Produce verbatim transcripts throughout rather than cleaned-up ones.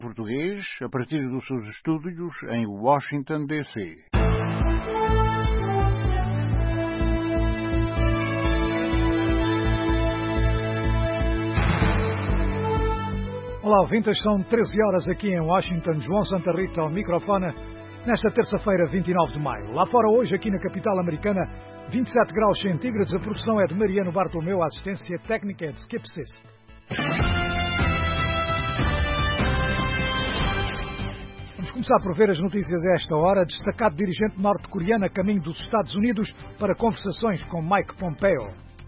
Português, a partir dos seus estúdios em Washington, D C Olá, ouvintes, são treze horas aqui em Washington. João Santa Rita ao microfone, nesta terça-feira, vinte e nove de maio. Lá fora hoje, aqui na capital americana, vinte e sete graus centígrados. A produção é de Mariano Bartolomeu, a assistência técnica é de Skip Sist. Vamos começar por ver as notícias a esta hora. Destacado dirigente norte-coreano a caminho dos Estados Unidos para conversações com Mike Pompeo.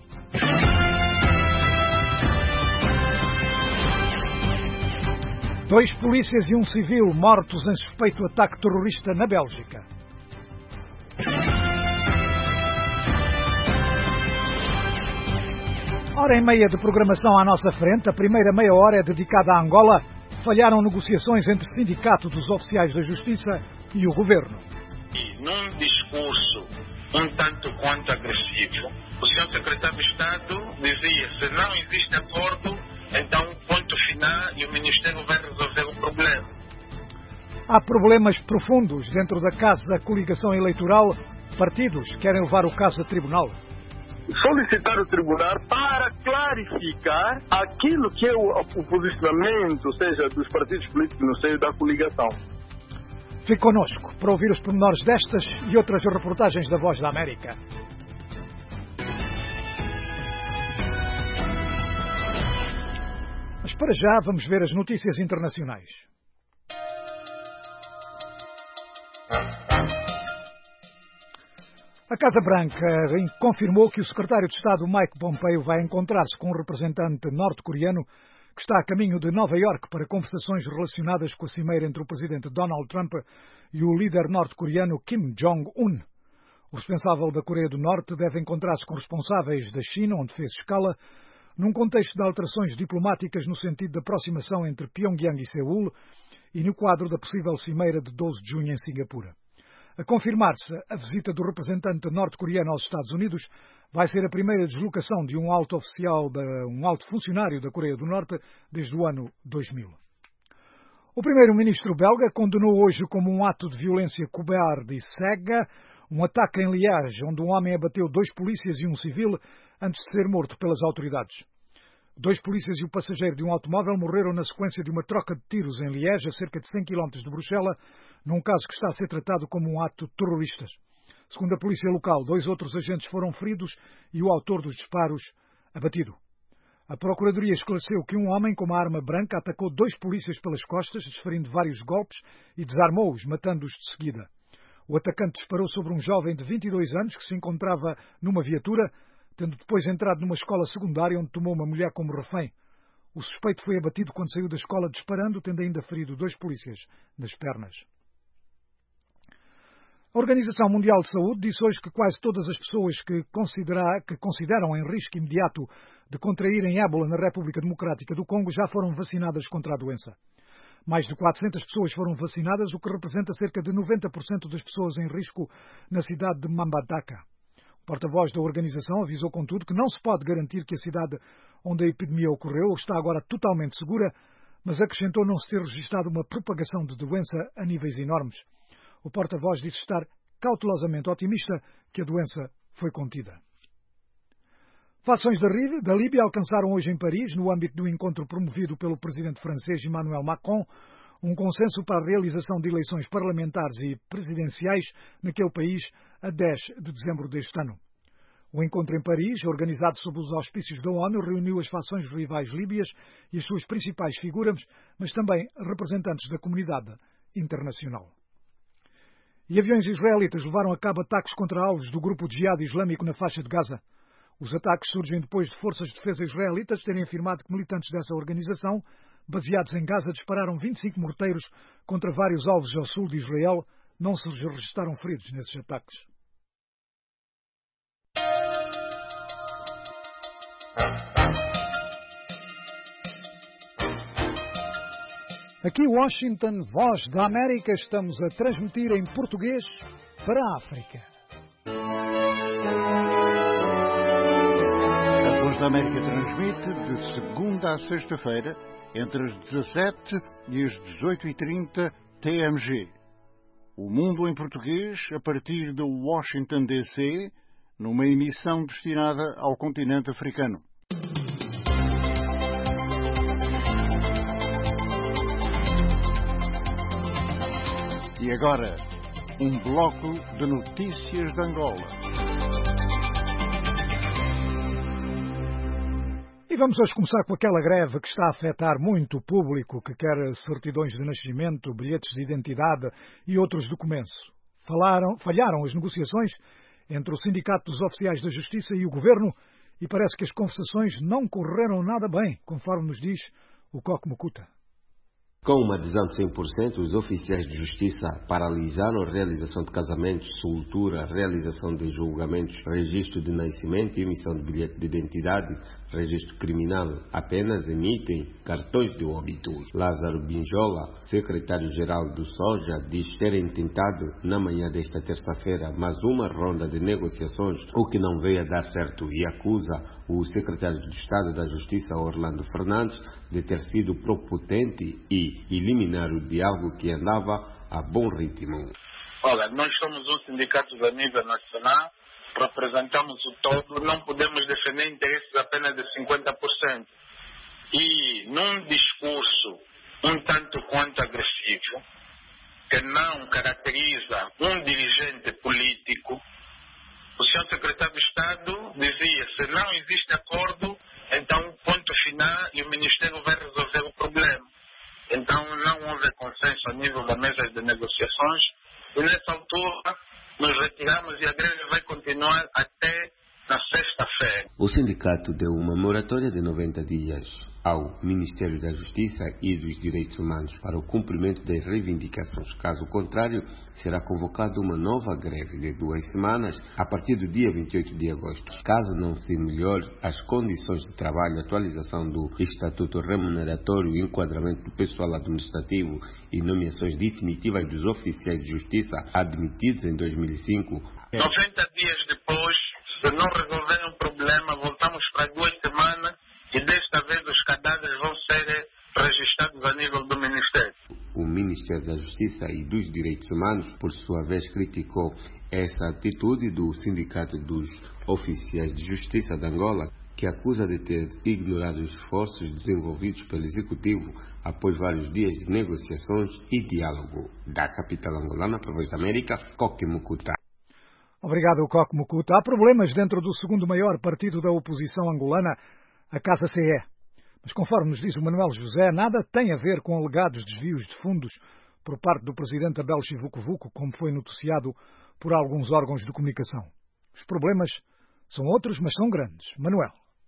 Dois polícias e um civil mortos em suspeito ataque terrorista na Bélgica. Hora e meia de programação à nossa frente. A primeira meia hora é dedicada à Angola. Falharam negociações entre o Sindicato dos Oficiais da Justiça e o Governo. E num discurso um tanto quanto agressivo, o senhor Secretário de Estado dizia: se não existe acordo, então ponto final e o Ministério vai resolver o problema. Há problemas profundos dentro da Casa da Coligação Eleitoral. Partidos querem levar o caso a tribunal. Solicitar o tribunal para clarificar aquilo que é o, o posicionamento, ou seja, dos partidos políticos no seio da coligação. Fique connosco para ouvir os pormenores destas e outras reportagens da Voz da América. Mas para já vamos ver as notícias internacionais. A Casa Branca confirmou que o secretário de Estado Mike Pompeo vai encontrar-se com um representante norte-coreano que está a caminho de Nova Iorque para conversações relacionadas com a cimeira entre o presidente Donald Trump e o líder norte-coreano Kim Jong-un. O responsável da Coreia do Norte deve encontrar-se com responsáveis da China, onde fez escala, num contexto de alterações diplomáticas no sentido de aproximação entre Pyongyang e Seul e no quadro da possível cimeira de doze de junho em Singapura. A confirmar-se a visita do representante norte-coreano aos Estados Unidos, vai ser a primeira deslocação de um alto oficial, de, um alto funcionário da Coreia do Norte desde o ano dois mil. O primeiro-ministro belga condenou hoje como um ato de violência cobarde e cega um ataque em Liège, onde um homem abateu dois polícias e um civil antes de ser morto pelas autoridades. Dois polícias e o passageiro de um automóvel morreram na sequência de uma troca de tiros em Liège, a cerca de cem quilómetros de Bruxelas, num caso que está a ser tratado como um ato terrorista. Segundo a polícia local, dois outros agentes foram feridos e o autor dos disparos abatido. A Procuradoria esclareceu que um homem com uma arma branca atacou dois polícias pelas costas, desferindo vários golpes e desarmou-os, matando-os de seguida. O atacante disparou sobre um jovem de vinte e dois anos que se encontrava numa viatura, tendo depois entrado numa escola secundária onde tomou uma mulher como refém. O suspeito foi abatido quando saiu da escola disparando, tendo ainda ferido dois polícias nas pernas. A Organização Mundial de Saúde disse hoje que quase todas as pessoas que, que consideram em risco imediato de contraírem ébola na República Democrática do Congo já foram vacinadas contra a doença. Mais de quatrocentas pessoas foram vacinadas, o que representa cerca de noventa por cento das pessoas em risco na cidade de Mbandaka. O porta-voz da organização avisou, contudo, que não se pode garantir que a cidade onde a epidemia ocorreu está agora totalmente segura, mas acrescentou não se ter registrado uma propagação de doença a níveis enormes. O porta-voz disse estar cautelosamente otimista que a doença foi contida. Fações da Líbia alcançaram hoje em Paris, no âmbito do encontro promovido pelo presidente francês Emmanuel Macron, um consenso para a realização de eleições parlamentares e presidenciais naquele país a dez de dezembro deste ano. O encontro em Paris, organizado sob os auspícios da ONU, reuniu as fações rivais líbias e as suas principais figuras, mas também representantes da comunidade internacional. E aviões israelitas levaram a cabo ataques contra alvos do grupo Jihad Islâmico na faixa de Gaza. Os ataques surgem depois de forças de defesa israelitas terem afirmado que militantes dessa organização, baseados em Gaza, dispararam vinte e cinco morteiros contra vários alvos ao sul de Israel. Não se registaram feridos nesses ataques. Aqui Washington, Voz da América, estamos a transmitir em português para a África. A Voz da América transmite de segunda a sexta-feira, entre as dezassete e as dezoito e trinta T M G. O Mundo em Português, a partir de Washington, D C, numa emissão destinada ao continente africano. E agora, um bloco de notícias de Angola. E vamos hoje começar com aquela greve que está a afetar muito o público que quer certidões de nascimento, bilhetes de identidade e outros documentos. Falaram, falharam as negociações entre o Sindicato dos Oficiais da Justiça e o Governo e parece que as conversações não correram nada bem, conforme nos diz o Coque Mukuta. Com uma adesão de cem por cento, os oficiais de justiça paralisaram a realização de casamentos, soltura, realização de julgamentos, registro de nascimento e emissão de bilhete de identidade, registro criminal. Apenas emitem cartões de óbito. Lázaro Binjola, secretário-geral do Soja, diz terem tentado, na manhã desta terça-feira, mais uma ronda de negociações, o que não veio a dar certo, e acusa o secretário de Estado da Justiça, Orlando Fernandes, de ter sido propotente e eliminar o diálogo que andava a bom ritmo. Olha, nós somos um sindicato a nível nacional, representamos o todo, não podemos defender interesses apenas de cinquenta por cento. E num discurso um tanto quanto agressivo, que não caracteriza um dirigente político, o senhor secretário de Estado dizia, se não existe acordo, então ponto final e o Ministério vai resolver o problema. Então não houve consenso a nível da mesa de negociações e nessa altura nos retiramos e a greve vai continuar até na sexta-feira. O sindicato deu uma moratória de noventa dias ao Ministério da Justiça e dos Direitos Humanos para o cumprimento das reivindicações. Caso contrário, será convocada uma nova greve de duas semanas a partir do dia vinte e oito de agosto. Caso não se melhore as condições de trabalho, atualização do Estatuto Remuneratório, enquadramento do pessoal administrativo e nomeações definitivas dos oficiais de justiça admitidos em dois mil e cinco. noventa dias depois, se não resolverem o problema, voltamos para duas semanas e desta vez os cadáveres vão ser registrados a nível do Ministério. O Ministério da Justiça e dos Direitos Humanos, por sua vez, criticou essa atitude do Sindicato dos Oficiais de Justiça de Angola, que acusa de ter ignorado os esforços desenvolvidos pelo Executivo após vários dias de negociações e diálogo. Da capital angolana, para a Voz da América, Coque Mukuta. Obrigado, Coque Mukuta. Há problemas dentro do segundo maior partido da oposição angolana, a Casa C E. Mas, conforme nos diz o Manuel José, nada tem a ver com alegados desvios de fundos por parte do presidente Abel Chivucovuco, como foi noticiado por alguns órgãos de comunicação. Os problemas são outros, mas são grandes. Manuel.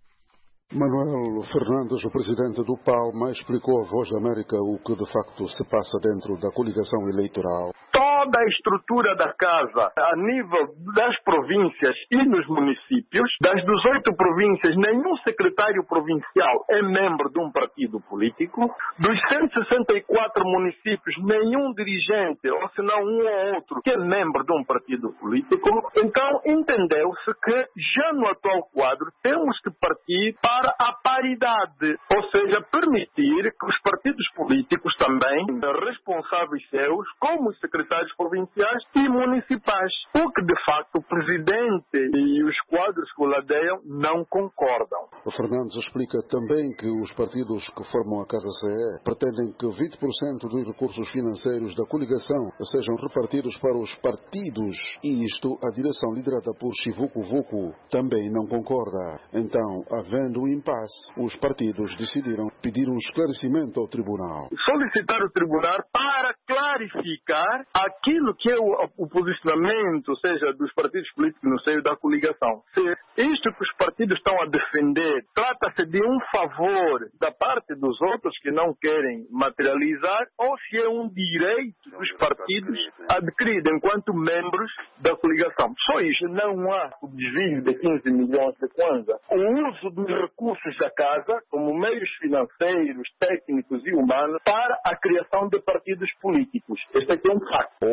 Manuel Fernandes, o presidente do Palma, explicou à Voz da América o que de facto se passa dentro da coligação eleitoral. Toda a estrutura da casa, a nível das províncias e nos municípios, das dezoito províncias, nenhum secretário provincial é membro de um partido político. Dos cento e sessenta e quatro municípios, nenhum dirigente, ou senão um ou outro, que é membro de um partido político. Então, entendeu-se que, já no atual quadro, temos que partir para a paridade, ou seja, permitir que os partidos políticos também, responsáveis seus, como os secretários provinciais e municipais, o que de facto o presidente e os quadros que o ladeiam não concordam. O Fernandes explica também que os partidos que formam a Casa C E pretendem que vinte por cento dos recursos financeiros da coligação sejam repartidos para os partidos e isto a direção liderada por Chivucovuco também não concorda. Então, havendo um impasse, os partidos decidiram pedir um esclarecimento ao tribunal. Solicitar o tribunal para clarificar aquilo que é o, o posicionamento, ou seja, dos partidos políticos no seio da coligação. Se isto que os partidos estão a defender trata-se de um favor da parte dos outros que não querem materializar, ou se é um direito dos partidos adquirido enquanto membros da coligação. Só isso, não há o desvio de quinze milhões de kwanza. O uso dos recursos da casa, como meios financeiros, técnicos e humanos, para a criação de partidos políticos. Este aqui é um facto.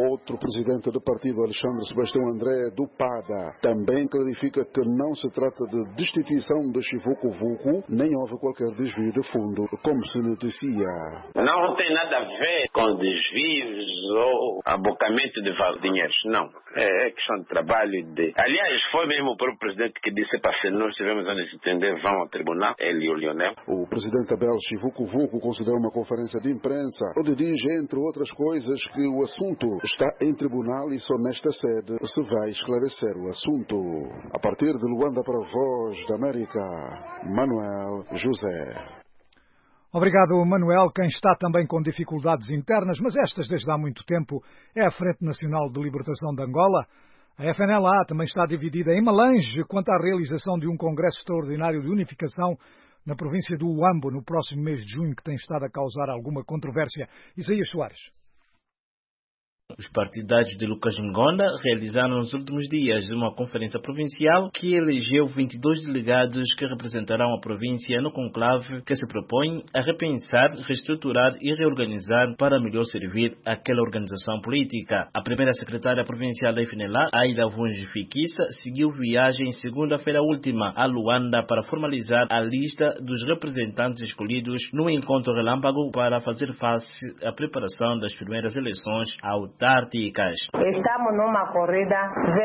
Outro presidente do partido, Alexandre Sebastião André do P A D A, também clarifica que não se trata de destituição de Chivuco Vuco, nem houve qualquer desvio de fundo, como se noticia. Não tem nada a ver com desvios ou abocamento de dinheiros, não. É questão de trabalho e de... Aliás, foi mesmo o próprio presidente que disse para se nós tivemos a nos entender, vão ao tribunal, ele e o Lionel. O presidente Abel Chivuco Vuco considerou uma conferência de imprensa, onde diz, entre outras coisas, que o assunto está em tribunal e só nesta sede se vai esclarecer o assunto. A partir de Luanda para a Voz da América, Manuel José. Obrigado, Manuel. Quem está também com dificuldades internas, mas estas desde há muito tempo, é a Frente Nacional de Libertação de Angola. A F N L A também está dividida em Malange quanto à realização de um congresso extraordinário de unificação na província do Huambo no próximo mês de junho, que tem estado a causar alguma controvérsia. Isaías Soares. Os partidários de Lucas Ngonda realizaram nos últimos dias uma conferência provincial que elegeu vinte e dois delegados que representarão a província no conclave que se propõe a repensar, reestruturar e reorganizar para melhor servir aquela organização política. A primeira secretária provincial da F N L A, Aida Vunji Fikissa, seguiu viagem segunda-feira última a Luanda para formalizar a lista dos representantes escolhidos no encontro relâmpago para fazer face à preparação das primeiras eleições autárquicas. Estamos numa corrida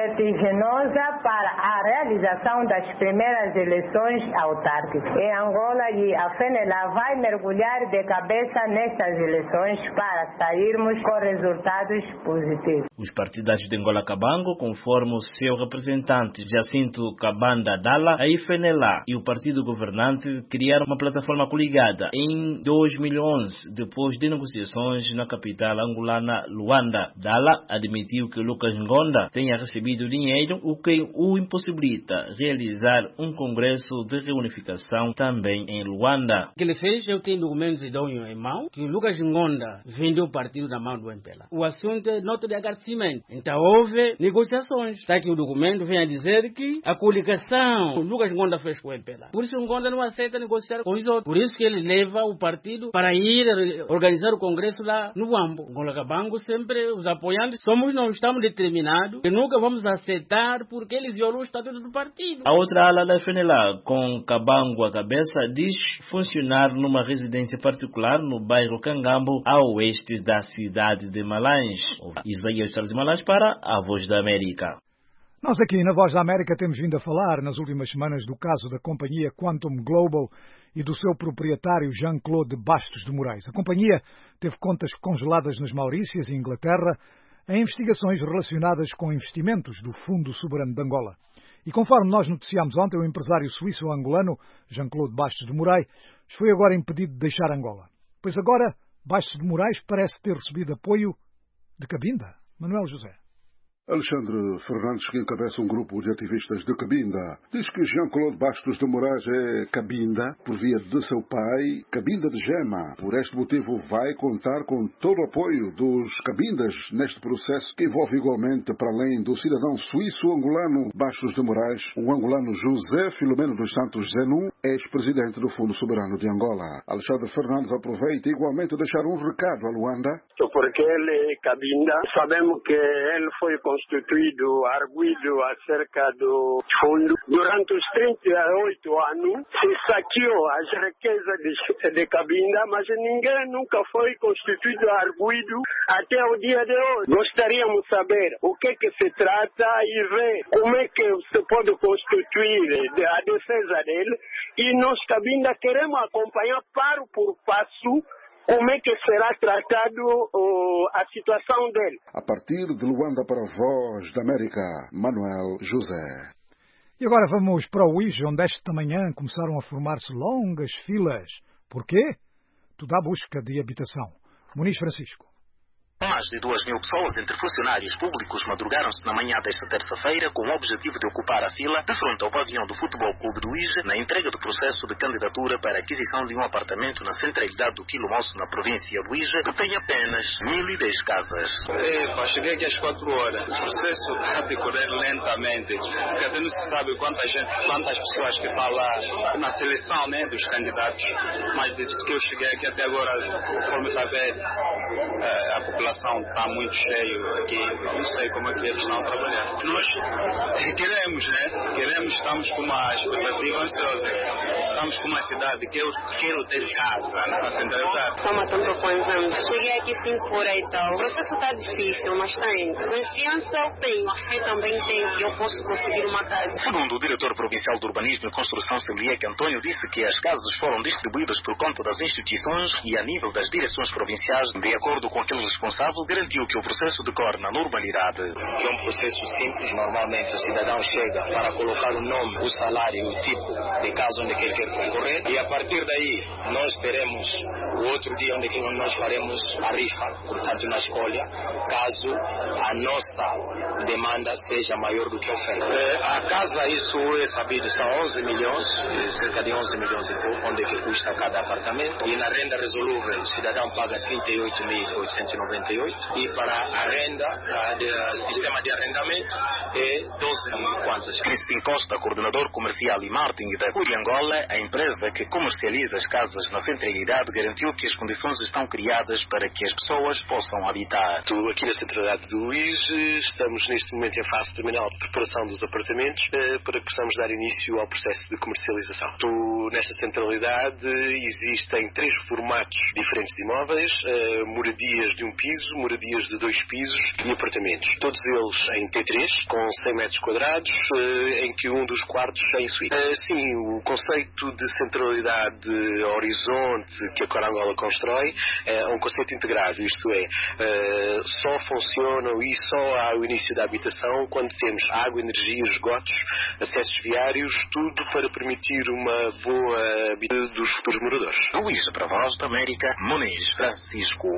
vertiginosa para a realização das primeiras eleições autárquicas. Em Angola, e a F N L A vai mergulhar de cabeça nestas eleições para sairmos com resultados positivos. Os partidários de Angola Cabango, conforme o seu representante Jacinto Kabanda Dala, a F N L A e o partido governante criaram uma plataforma coligada em dois mil e onze, depois de negociações na capital angolana, Luanda. Dala admitiu que Lucas Ngonda tenha recebido dinheiro, o que o impossibilita realizar um congresso de reunificação também em Luanda. O que ele fez, eu tenho documentos idôneos em mão, que o Lucas Ngonda vendeu o partido da mão do M P L A. O assunto é nota de agradecimento. Então houve negociações. Está aqui o documento, vem a dizer que a coligação o Lucas Ngonda fez com o M P L A. Por isso o Ngonda não aceita negociar com os outros. Por isso que ele leva o partido para ir organizar o congresso lá no Huambo. O Angola Cabango sempre os apoiantes somos nós, estamos determinados e nunca vamos aceitar porque ele violou o estatuto do partido. A outra ala da F N L A, com Cabango à cabeça, diz funcionar numa residência particular no bairro Cangambo, a oeste da cidade de Malange. Isaías Charles Malange para a Voz da América. Nós aqui na Voz da América temos vindo a falar nas últimas semanas do caso da companhia Quantum Global e do seu proprietário Jean-Claude Bastos de Moraes. A companhia teve contas congeladas nas Maurícias e Inglaterra em investigações relacionadas com investimentos do Fundo Soberano de Angola. E conforme nós noticiámos ontem, o empresário suíço-angolano Jean-Claude Bastos de Moraes foi agora impedido de deixar Angola. Pois agora Bastos de Moraes parece ter recebido apoio de Cabinda. Manuel José. Alexandre Fernandes, que encabeça um grupo de ativistas de Cabinda, diz que Jean-Claude Bastos de Moraes é Cabinda por via de seu pai, Cabinda de Gema. Por este motivo vai contar com todo o apoio dos Cabindas neste processo que envolve igualmente, para além do cidadão suíço-angolano Bastos de Moraes, o angolano José Filomeno dos Santos Zenon, ex-presidente do Fundo Soberano de Angola. Alexandre Fernandes aproveita igualmente deixar um recado a Luanda. Porque ele é Cabinda, sabemos que ele foi constituído, arguido acerca do fundo. Durante os trinta e oito anos, se saqueou as riquezas de, de Cabinda, mas ninguém nunca foi constituído, arguido até o dia de hoje. Gostaríamos de saber o que que se trata e ver como é que se pode constituir a defesa dele. E nós, Cabinda, queremos acompanhar passo por passo como é que será tratado uh, a situação dele. A partir de Luanda para a Voz da América, Manuel José. E agora vamos para o Uíge, onde esta manhã começaram a formar-se longas filas. Porquê? Tudo à busca de habitação. Muniz Francisco. Mais de duas mil pessoas, entre funcionários públicos, madrugaram-se na manhã desta terça-feira com o objetivo de ocupar a fila de frente ao pavilhão do Futebol Clube do Uíge na entrega do processo de candidatura para a aquisição de um apartamento na centralidade do Quilo Moço, na província do Uíge, que tem apenas mil e dez casas. É, cheguei aqui às quatro horas. O processo está a decorrer lentamente, porque até não se sabe quanta gente, quantas pessoas que estão lá na seleção, né, dos candidatos. Mas desde que eu cheguei aqui até agora, conforme está a ver, é, a população população está muito cheio aqui, não sei como é que eles estão a trabalhar. Nós queremos, né? Queremos, estamos com uma expectativa ansiosa. Estamos com uma cidade que eu quero ter casa na centralidade. Só matando coisa. Cheguei aqui cinco horas e tal. O processo está difícil, mas está indo. Confiança eu tenho, a fé também tenho que eu posso conseguir uma casa. Segundo o diretor provincial de Urbanismo e Construção, Celiec António, disse que as casas foram distribuídas por conta das instituições e a nível das direções provinciais. De acordo com aquele responsável, garantiu que o processo decorre na normalidade. É um processo simples. Normalmente o cidadão chega para colocar o nome, o salário, o tipo de casa onde ele quer concorrer, e a partir daí nós teremos o outro dia onde nós faremos a rifa, portanto na escolha, caso a nossa demanda seja maior do que a oferta. É, a casa, isso é sabido, são onze milhões, cerca de onze milhões e pouco, onde que custa cada apartamento, e na renda resolúvel o cidadão paga trinta e oito mil oitocentos e noventa e oito, e para a renda, a de, sistema de arrendamento, é doze mil kwanzas. Crispin Costa, coordenador comercial e marketing da Curi Angola, a empresa que comercializa as casas na centralidade, garantiu que as condições estão criadas para que as pessoas possam habitar. Aqui na centralidade do Luís, estamos neste momento em fase terminal de preparação dos apartamentos para que possamos dar início ao processo de comercialização. Nesta centralidade existem três formatos diferentes de imóveis, moradias de um piso, moradias de dois pisos e apartamentos. Todos eles em T três, com cem metros quadrados, em que um dos quartos é em suíte. Sim, o conceito de centralidade horizonte que a Corangola constrói é um conceito integrado, isto é, só funcionam e só há o início da habitação quando temos água, energia, esgotos, acessos viários, tudo para permitir uma boa habitação dos futuros moradores. Luís, para a Voz da América, Muniz Francisco.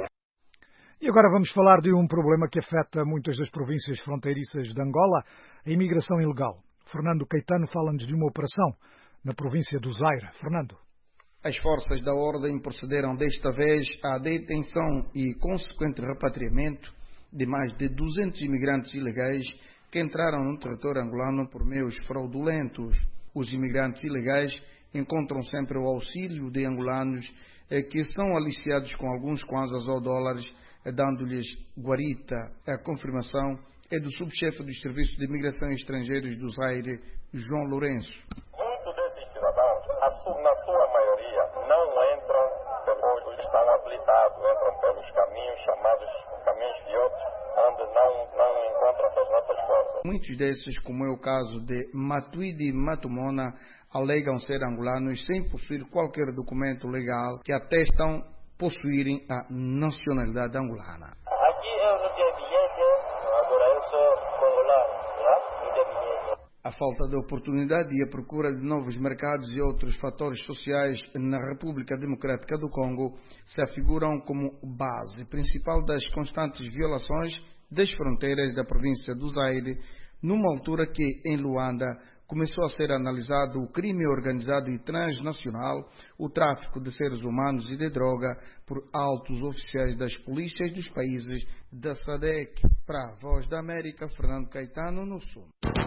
E agora vamos falar de um problema que afeta muitas das províncias fronteiriças de Angola, a imigração ilegal. Fernando Caetano fala-nos de uma operação na província do Zaire. Fernando. As forças da ordem procederam desta vez à detenção e consequente repatriamento de mais de duzentos imigrantes ilegais que entraram no território angolano por meios fraudulentos. Os imigrantes ilegais encontram sempre o auxílio de angolanos que são aliciados com alguns kwanzas ou dólares, dando-lhes guarita. A confirmação é do subchefe dos Serviços de Imigração e Estrangeiros do Zaire, João Lourenço. Muitos desses cidadãos, na sua maioria, não entram depois que estão habilitados, entram pelos caminhos chamados caminhos de outros, onde não, não encontram-se as nossas forças. Muitos desses, como é o caso de Matuidi Matumona, alegam ser angolanos sem possuir qualquer documento legal que atestam possuírem a nacionalidade angolana. Aqui eu não tenho bilhete, agora eu sou congolano, não tenho bilhete. A falta de oportunidade e a procura de novos mercados e outros fatores sociais na República Democrática do Congo se afiguram como base principal das constantes violações das fronteiras da província do Zaire, numa altura que, em Luanda, começou a ser analisado o crime organizado e transnacional, o tráfico de seres humanos e de droga por altos oficiais das polícias dos países da S A D E C. Para a Voz da América, Fernando Caetano, no Sul.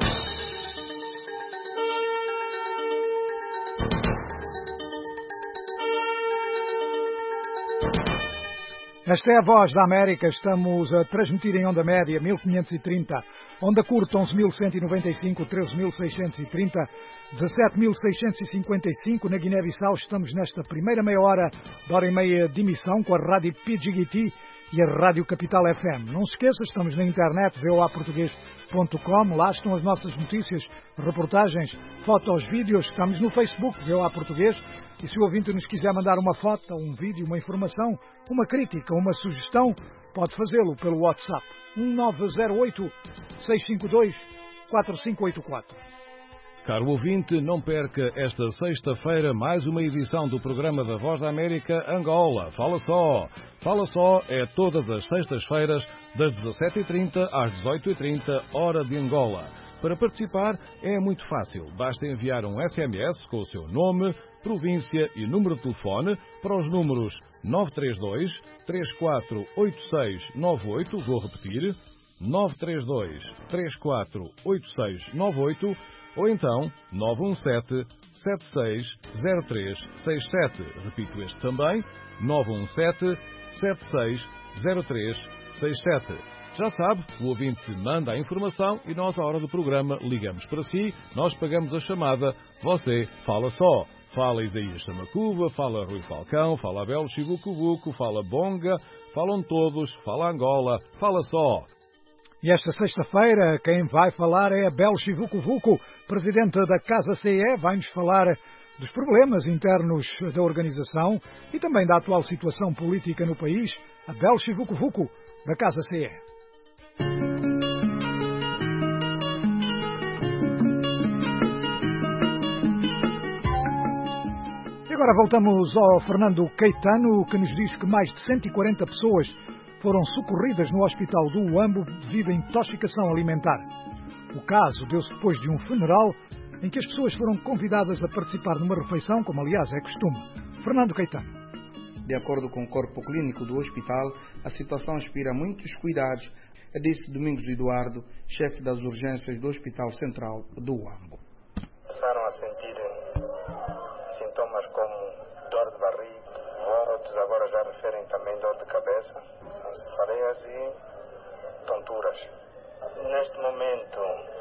Esta é a Voz da América, estamos a transmitir em onda média mil quinhentos e trinta, onda curta onze mil cento e noventa e cinco, treze mil seiscentos e trinta, dezassete mil seiscentos e cinquenta e cinco na Guiné-Bissau. Estamos nesta primeira meia hora, de hora e meia de emissão com a Rádio P G G T e a Rádio Capital F M. Não se esqueça, estamos na internet, v o a português ponto com, lá estão as nossas notícias, reportagens, fotos, vídeos. Estamos no Facebook, V O A Português, e se o ouvinte nos quiser mandar uma foto, um vídeo, uma informação, uma crítica, uma sugestão, pode fazê-lo pelo WhatsApp um nove zero oito, seis cinco dois, quatro cinco oito quatro. Caro ouvinte, não perca esta sexta-feira mais uma edição do programa da Voz da América Angola. Fala só! Fala só é todas as sextas-feiras, das dezassete e trinta às dezoito e trinta, hora de Angola. Para participar é muito fácil. Basta enviar um S M S com o seu nome, província e número de telefone para os números nove três dois, três quatro oito seis nove oito, vou repetir, nove três dois, três quatro oito seis nove oito, ou então nove um sete, sete seis zero três seis sete. Repito este também, nove um sete, sete seis zero três seis sete. Já sabe, o ouvinte manda a informação e nós, à hora do programa, ligamos para si, nós pagamos a chamada, você fala só. Fala Isaías Chamacuva, fala Rui Falcão, fala Abel Chivucuvuco, fala Bonga, falam todos, fala Angola, fala só. E esta sexta-feira, quem vai falar é Abel Chivucuvuco, presidente da Casa C E, vai-nos falar dos problemas internos da organização e também da atual situação política no país. Abel Chivucuvuco, da Casa C E. E agora voltamos ao Fernando Caetano, que nos diz que mais de cento e quarenta pessoas foram socorridas no hospital do Uambo devido a intoxicação alimentar. O caso deu-se depois de um funeral em que as pessoas foram convidadas a participar numa refeição, como aliás é costume. Fernando Caetano. De acordo com o corpo clínico do hospital, a situação inspira muitos cuidados, disse Domingos Eduardo, chefe das urgências do Hospital Central do Uambo. Começaram a sentir sintomas como dor de barriga, vômitos, agora já referem também dor de cabeça, cefaleias e tonturas. Neste momento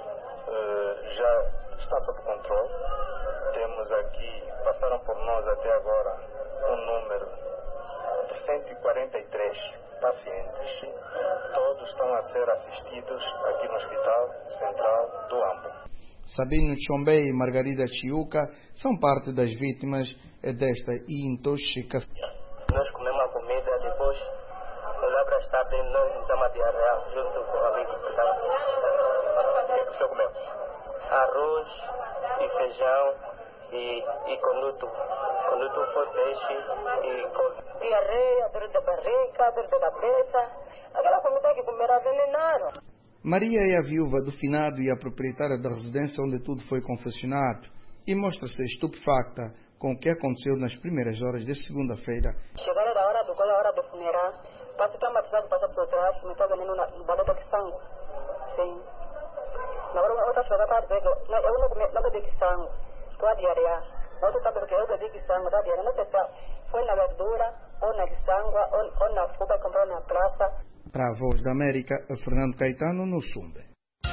já está sob controle. Temos aqui, passaram por nós até agora um número de cento e quarenta e três pacientes. Todos estão a ser assistidos aqui no Hospital Central do Uambo. Sabino Chombei e Margarida Chiuca são parte das vítimas desta intoxicação. Nós comemos a comida, depois o labra está bem, nós nos damos a diarreia junto com o amigo que está. O que o senhor comeu? Arroz e feijão e, e conduto. Conduto foi peixe e couve. Diarreia, dor de barriga, dor de cabeça. Aquela comida que comeram venenada. Maria é a viúva do finado e a proprietária da residência onde tudo foi confeccionado e mostra-se estupefacta com o que aconteceu nas primeiras horas de segunda-feira. Chegaram a hora do gol, a hora do funeral, passa para uma pessoa que passa por trás, me está vendendo na baleta de sangue. Sim. Na hora outra pessoa está dizendo, eu não comi, não bebi sangue, estou a diarreia. Outra está porque eu bebi sangue, está a diarreia. Não sei se foi na verdura, ou na sangue, ou, ou na fruta que comprou na praça. Para a Voz da América, Fernando Caetano, no Sumbe.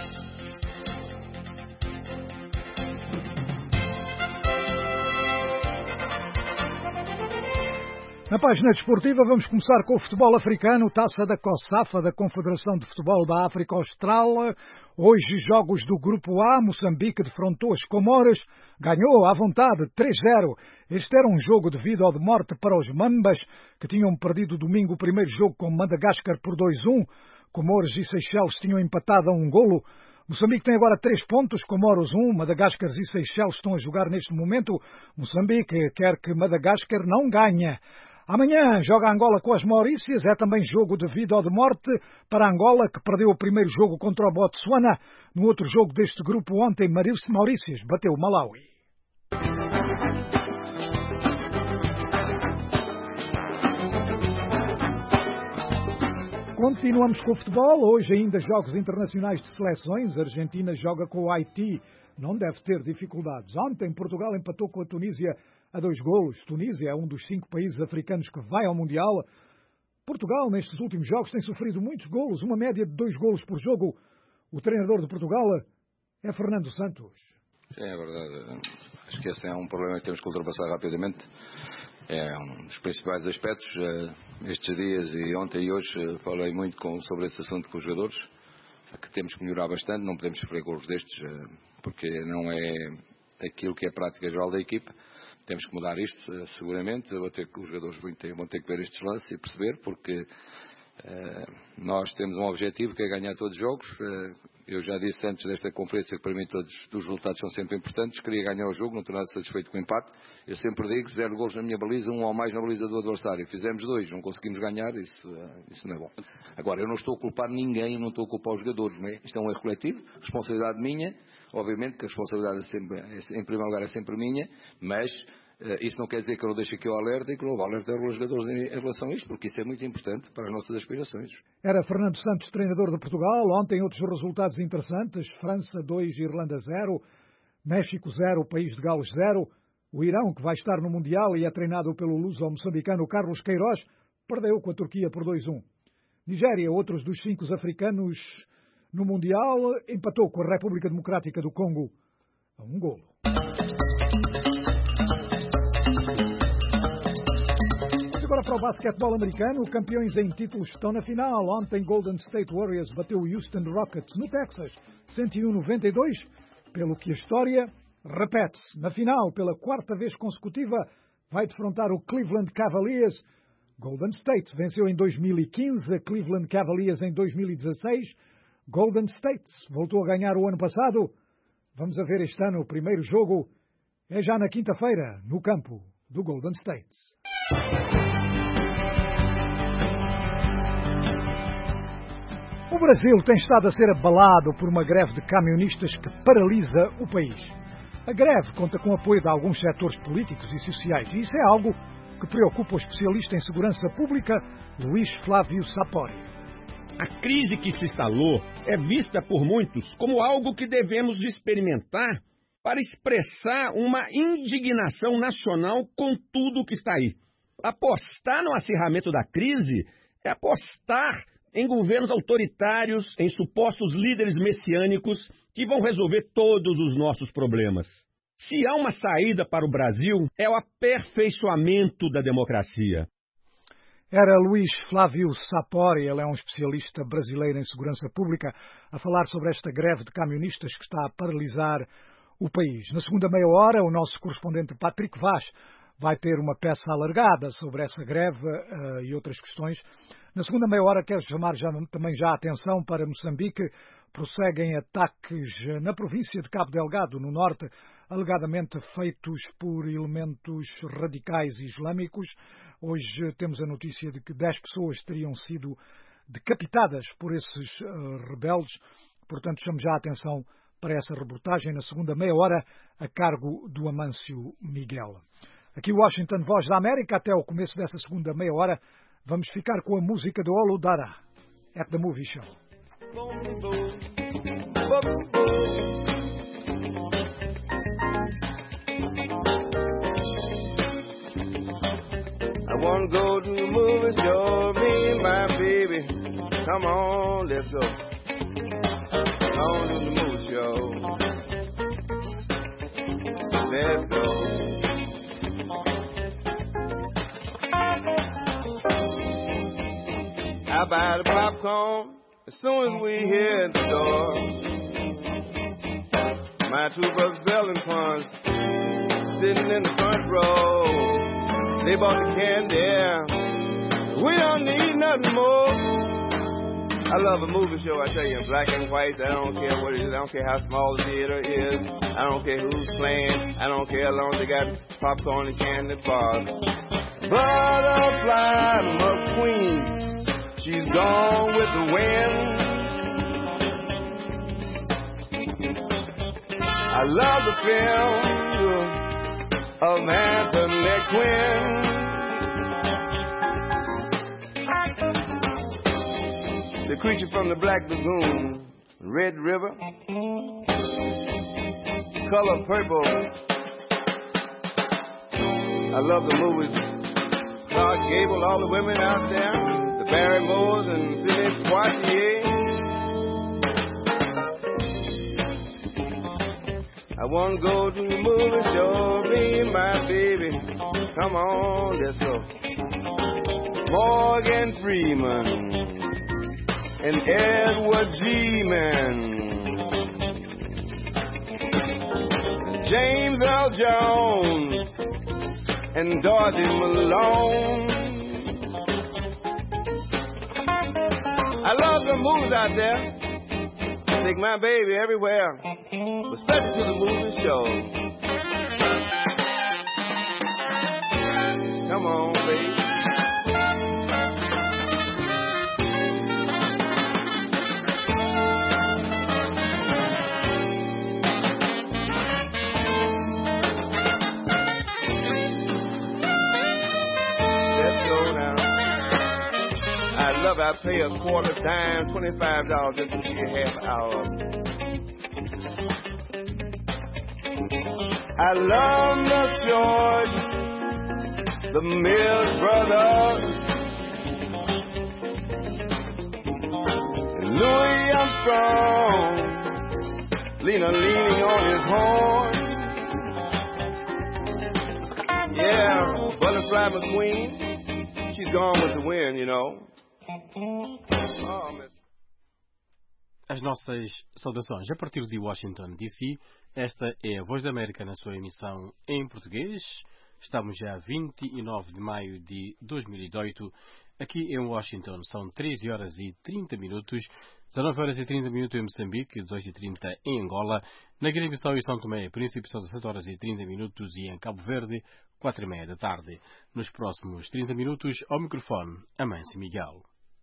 Na página desportiva vamos começar com o futebol africano, taça da COSAFA, da Confederação de Futebol da África Austral. Hoje, jogos do Grupo A, Moçambique defrontou as Comoras, ganhou à vontade três zero. Este era um jogo de vida ou de morte para os Mambas, que tinham perdido domingo o primeiro jogo com Madagascar por dois a um. Comoras e Seychelles tinham empatado a um golo. Moçambique tem agora três pontos, Comoros um, Madagascar e Seychelles estão a jogar neste momento. Moçambique quer que Madagascar não ganhe. Amanhã joga Angola com as Maurícias, é também jogo de vida ou de morte para Angola, que perdeu o primeiro jogo contra o Botsuana. No outro jogo deste grupo ontem, Maurícias bateu o Malawi. Continuamos com o futebol, hoje ainda jogos internacionais de seleções. A Argentina joga com o Haiti, não deve ter dificuldades. Ontem Portugal empatou com a Tunísia a dois golos. Tunísia é um dos cinco países africanos que vai ao Mundial. Portugal, nestes últimos jogos, tem sofrido muitos golos, uma média de dois golos por jogo. O treinador de Portugal é Fernando Santos. Sim, é verdade. Acho que esse é um problema que temos que ultrapassar rapidamente. É um dos principais aspectos. Estes dias e ontem e hoje falei muito com, sobre esse assunto com os jogadores, que temos que melhorar bastante, não podemos sofrer golos destes, porque não é aquilo que é a prática geral da equipa. Temos que mudar isto, seguramente. Vou ter que, os jogadores vão ter que ver estes lances e perceber, porque uh, nós temos um objetivo que é ganhar todos os jogos. Uh, eu já disse antes desta conferência que para mim todos os resultados são sempre importantes. Queria ganhar o jogo, não estou nada satisfeito com o empate. Eu sempre digo, zero golos na minha baliza, um ou mais na baliza do adversário. Fizemos dois, não conseguimos ganhar, isso, uh, isso não é bom. Agora, eu não estou a culpar ninguém, não estou a culpar os jogadores, não é? Isto é um erro coletivo, responsabilidade minha. Obviamente que a responsabilidade é sempre, é, em primeiro lugar é sempre minha, mas uh, isso não quer dizer que eu não deixe aqui o alerta e que eu não alerta os jogadores em, em relação a isto, porque isso é muito importante para as nossas aspirações. Era Fernando Santos, treinador de Portugal. Ontem outros resultados interessantes. França dois, Irlanda zero. México zero, País de Gales zero. O Irão, que vai estar no Mundial e é treinado pelo luso-moçambicano Carlos Queiroz, perdeu com a Turquia por dois a um. Nigéria, outros dos cinco africanos no Mundial, empatou com a República Democrática do Congo a um golo. Agora para o basquetebol americano, campeões em títulos estão na final. Ontem Golden State Warriors bateu o Houston Rockets no Texas, cento e um a noventa e dois, pelo que a história repete-se. Na final, pela quarta vez consecutiva, vai defrontar o Cleveland Cavaliers. Golden State venceu em dois mil e quinze, a Cleveland Cavaliers em dois mil e dezasseis. Golden State voltou a ganhar o ano passado. Vamos a ver este ano o primeiro jogo. É já na quinta-feira, no campo do Golden State. O Brasil tem estado a ser abalado por uma greve de camionistas que paralisa o país. A greve conta com o apoio de alguns setores políticos e sociais, e isso é algo que preocupa o especialista em segurança pública, Luís Flávio Sapori. A crise que se instalou é vista por muitos como algo que devemos experimentar para expressar uma indignação nacional com tudo que está aí. Apostar no acirramento da crise é apostar em governos autoritários, em supostos líderes messiânicos que vão resolver todos os nossos problemas. Se há uma saída para o Brasil, é o aperfeiçoamento da democracia. Era Luís Flávio Sapori, ele é um especialista brasileiro em segurança pública, a falar sobre esta greve de camionistas que está a paralisar o país. Na segunda meia hora, o nosso correspondente Patrick Vaz vai ter uma peça alargada sobre essa greve uh, e outras questões. Na segunda meia hora, quero chamar já, também já a atenção para Moçambique. Prosseguem ataques na província de Cabo Delgado, no norte, alegadamente feitos por elementos radicais islâmicos. Hoje temos a notícia de que dez pessoas teriam sido decapitadas por esses uh, rebeldes. Portanto, chamo já a atenção para essa reportagem na segunda meia hora, a cargo do Amâncio Miguel. Aqui Washington, Voz da América, até o começo dessa segunda meia hora, vamos ficar com a música de Olu Dara, at the Movie Show. I wanna go to the movie show, me and my baby. Come on, let's go. Come on to the movie show. Let's go. I buy the popcorn as soon as we hit the door. My two brothers Belden funds sitting in the front row. They bought the candy. We don't need nothing more. I love a movie show, I tell you, in black and white. I don't care what it is. I don't care how small the theater is. I don't care who's playing. I don't care how long they got popcorn and candy bars. Butterfly McQueen, she's gone with the wind. I love the film of Anthony Quinn. The creature from the Black Lagoon, Red River, Color Purple. I love the movies. Clark Gable, all the women out there, the Barrymores and Sidney Poitier. I want to go to the movie show, me and my baby. Come on, let's go. Morgan Freeman and Edward G. Man, James Earl Jones and Dorothy Malone. I love the movies out there. Take my baby everywhere, especially to the movie show. Come on, baby. I pay a quarter dime, twenty-five dollars just to see a half hour. I love Miss George, the Mills brothers, and Louis Armstrong, Lena leaning on his horn. Yeah, Butterfly McQueen, she's gone with the wind, you know. Oh, Miss As nossas saudações a partir de Washington, D C. Esta é a Voz da América na sua emissão em português. Estamos já a vinte e nove de maio de dois mil e dezoito. Aqui em Washington são treze horas e trinta minutos, dezanove horas e trinta minutos em Moçambique, dezoito e trinta em Angola. Na Guiné-Bissau e São Tomé e Príncipe são dezessete horas e trinta minutos e em Cabo Verde, quatro e meia da tarde. Nos próximos trinta minutos, ao microfone, Amâncio Miguel.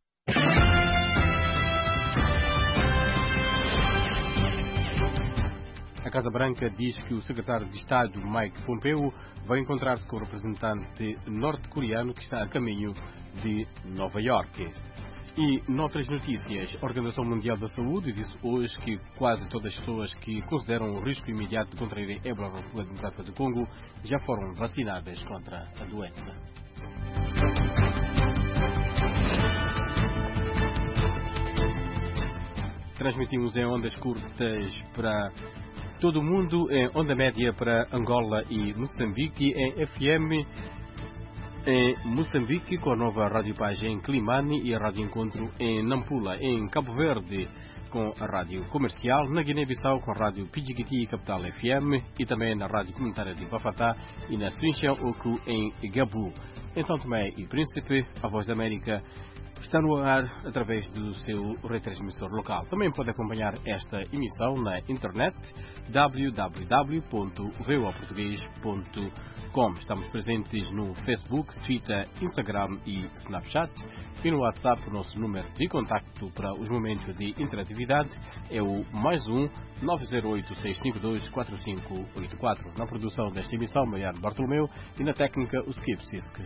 A Casa Branca diz que o secretário de Estado, Mike Pompeo, vai encontrar-se com o representante norte-coreano que está a caminho de Nova Iorque. E, noutras notícias, a Organização Mundial da Saúde disse hoje que quase todas as pessoas que consideram o risco imediato de contrair a ébola na República Democrática do Congo já foram vacinadas contra a doença. Transmitimos em ondas curtas para todo o mundo, em onda média para Angola e Moçambique, em F M em Moçambique com a nova Rádio Paz em Climane e a Rádio Encontro em Nampula, em Cabo Verde com a Rádio Comercial, na Guiné-Bissau com a Rádio Pidjigiti e Capital F M e também na Rádio Comunitária de Bafatá e na Strinchão Oku em Gabu. Em São Tomé e Príncipe, a Voz da América está no ar através do seu retransmissor local. Também pode acompanhar esta emissão na internet w w w ponto v o a português ponto com. Estamos presentes no Facebook, Twitter, Instagram e Snapchat. E no WhatsApp o nosso número de contacto para os momentos de interatividade é o mais um nove zero oito seis cinco dois quatro cinco oito quatro. Na produção desta emissão, Mariano Bartolomeu e na técnica, o Skip Sisk.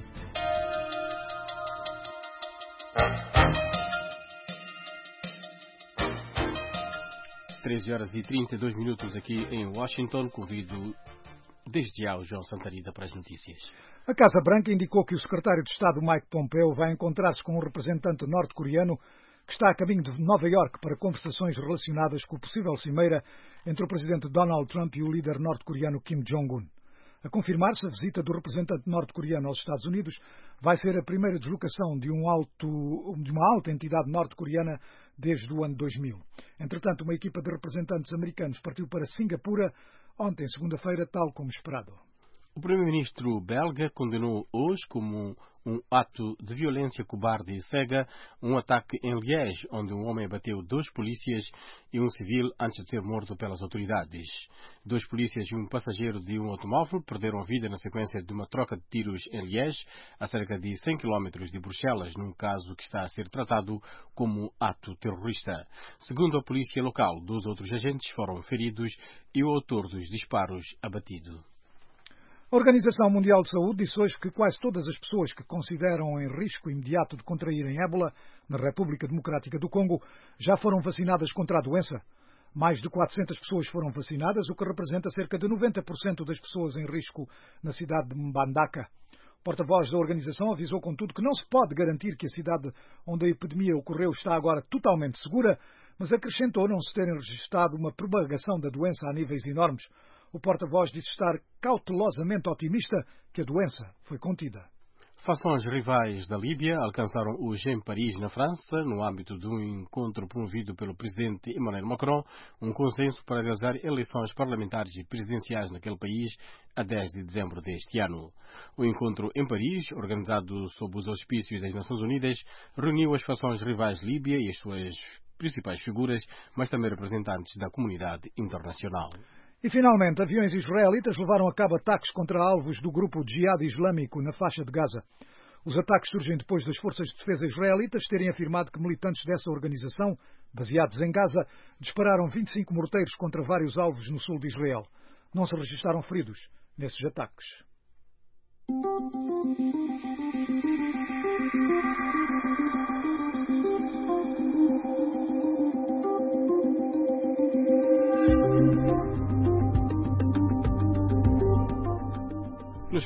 treze horas e trinta e dois minutos aqui em Washington. Convido desde já o João Santarida para as notícias. A Casa Branca indicou que o secretário de Estado Mike Pompeo vai encontrar-se com um representante norte-coreano que está a caminho de Nova Iorque para conversações relacionadas com a possível cimeira entre o presidente Donald Trump e o líder norte-coreano Kim Jong-un. A confirmar-se, a visita do representante norte-coreano aos Estados Unidos vai ser a primeira deslocação de, um alto, de uma alta entidade norte-coreana desde o ano dois mil. Entretanto, uma equipa de representantes americanos partiu para Singapura ontem, segunda-feira, tal como esperado. O primeiro-ministro belga condenou hoje como um ato de violência cobarde e cega um ataque em Liège, onde um homem abateu dois polícias e um civil antes de ser morto pelas autoridades. Dois polícias e um passageiro de um automóvel perderam a vida na sequência de uma troca de tiros em Liège, a cerca de cem quilómetros de Bruxelas, num caso que está a ser tratado como ato terrorista. Segundo a polícia local, dois outros agentes foram feridos e o autor dos disparos abatido. A Organização Mundial de Saúde disse hoje que quase todas as pessoas que consideram em risco imediato de contraírem ébola na República Democrática do Congo já foram vacinadas contra a doença. Mais de quatrocentas pessoas foram vacinadas, o que representa cerca de noventa por cento das pessoas em risco na cidade de Mbandaka. O porta-voz da organização avisou, contudo, que não se pode garantir que a cidade onde a epidemia ocorreu está agora totalmente segura, mas acrescentou não se terem registrado uma propagação da doença a níveis enormes. O porta-voz disse estar cautelosamente otimista que a doença foi contida. Fações rivais da Líbia alcançaram hoje em Paris, na França, no âmbito de um encontro promovido pelo presidente Emmanuel Macron, um consenso para realizar eleições parlamentares e presidenciais naquele país a dez de dezembro deste ano. O encontro em Paris, organizado sob os auspícios das Nações Unidas, reuniu as fações rivais Líbia e as suas principais figuras, mas também representantes da comunidade internacional. E, finalmente, aviões israelitas levaram a cabo ataques contra alvos do grupo Jihad Islâmico na faixa de Gaza. Os ataques surgem depois das forças de defesa israelitas terem afirmado que militantes dessa organização, baseados em Gaza, dispararam vinte e cinco morteiros contra vários alvos no sul de Israel. Não se registaram feridos nesses ataques.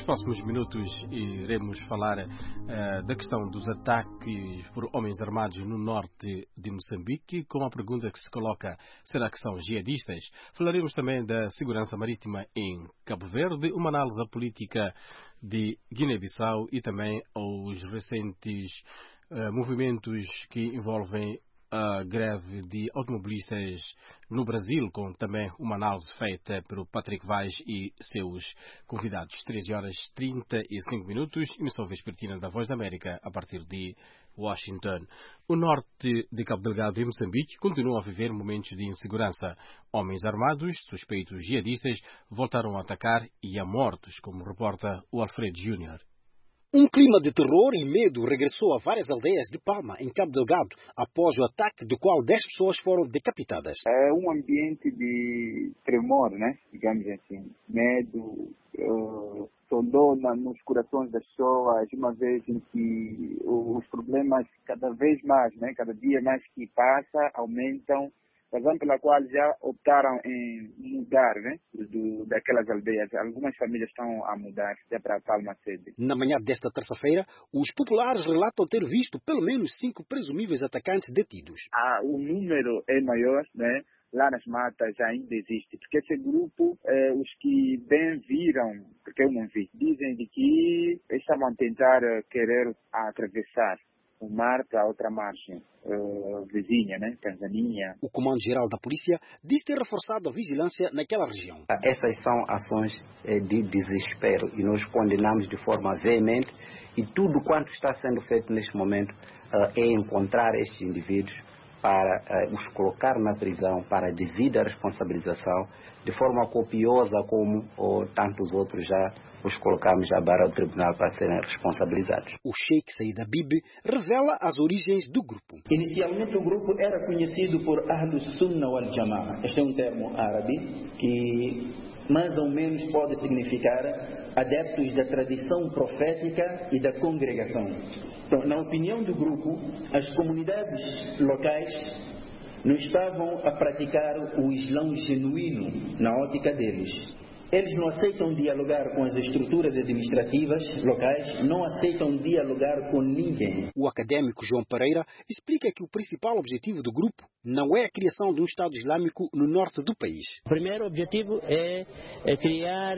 próximos minutos iremos falar uh, da questão dos ataques por homens armados no norte de Moçambique, com a pergunta que se coloca: será que são jihadistas? Falaremos também da segurança marítima em Cabo Verde, uma análise política de Guiné-Bissau e também os recentes uh, movimentos que envolvem a greve de automobilistas no Brasil, com também uma análise feita pelo Patrick Vaz e seus convidados. treze horas e trinta e cinco minutos, emissão vespertina da Voz da América, a partir de Washington. O norte de Cabo Delgado e Moçambique continua a viver momentos de insegurança. Homens armados, suspeitos jihadistas, voltaram a atacar e a mortos, como reporta o Alfredo Júnior. Um clima de terror e medo regressou a várias aldeias de Palma, em Cabo Delgado, após o ataque do qual dez pessoas foram decapitadas. É um ambiente de tremor, né? Digamos assim. Medo, uh, sondou nos corações das pessoas, uma vez em que os problemas cada vez mais, né? Cada dia mais que passa, aumentam. Razão pela qual já optaram em mudar, né, do, daquelas aldeias. Algumas famílias estão a mudar já para Palma sede. Na manhã desta terça-feira, os populares relatam ter visto pelo menos cinco presumíveis atacantes detidos. Ah, o número é maior, né? Lá nas matas ainda existe, porque esse grupo, eh, os que bem viram, porque eu não vi, dizem de que estavam a tentar querer atravessar o mar para a outra margem uh, vizinha, né? Tanzânia. O Comando-Geral da Polícia diz ter reforçado a vigilância naquela região. Essas são ações eh, de desespero e nós condenamos de forma veemente, e tudo quanto está sendo feito neste momento uh, é encontrar estes indivíduos para uh, os colocar na prisão para a devida responsabilização, de forma copiosa como oh, tantos outros já os colocamos já para o tribunal para serem responsabilizados. O Sheikh Said Habib revela as origens do grupo. Inicialmente o grupo era conhecido por Ahlus Sunna wal Jama'a. Este é um termo árabe que mais ou menos pode significar adeptos da tradição profética e da congregação. Então, na opinião do grupo, as comunidades locais não estavam a praticar o Islão genuíno na ótica deles. Eles não aceitam dialogar com as estruturas administrativas locais, não aceitam dialogar com ninguém. O acadêmico João Pereira explica que o principal objetivo do grupo não é a criação de um Estado Islâmico no norte do país. O primeiro objetivo é, é criar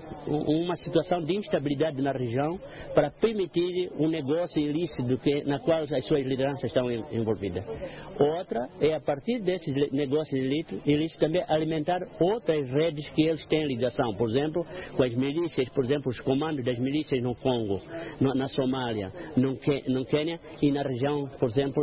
uma situação de instabilidade na região para permitir um negócio ilícito que, na qual as suas lideranças estão envolvidas. Outra é, a partir desses negócios ilícitos, ilícitos também alimentar outras redes que eles têm ligação. Por exemplo, com as milícias, por exemplo, os comandos das milícias no Congo, no, na Somália, no, no Quênia e na região, por exemplo,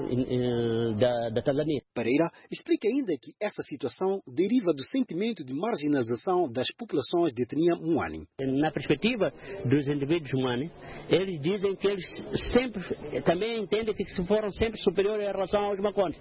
da, da Tanzânia. Pereira explica ainda que essa situação deriva do sentimento de marginalização das populações de etnia Muani. Na perspectiva dos indivíduos Muani, eles dizem que eles sempre, também entendem que foram sempre superiores em relação aos Macondes.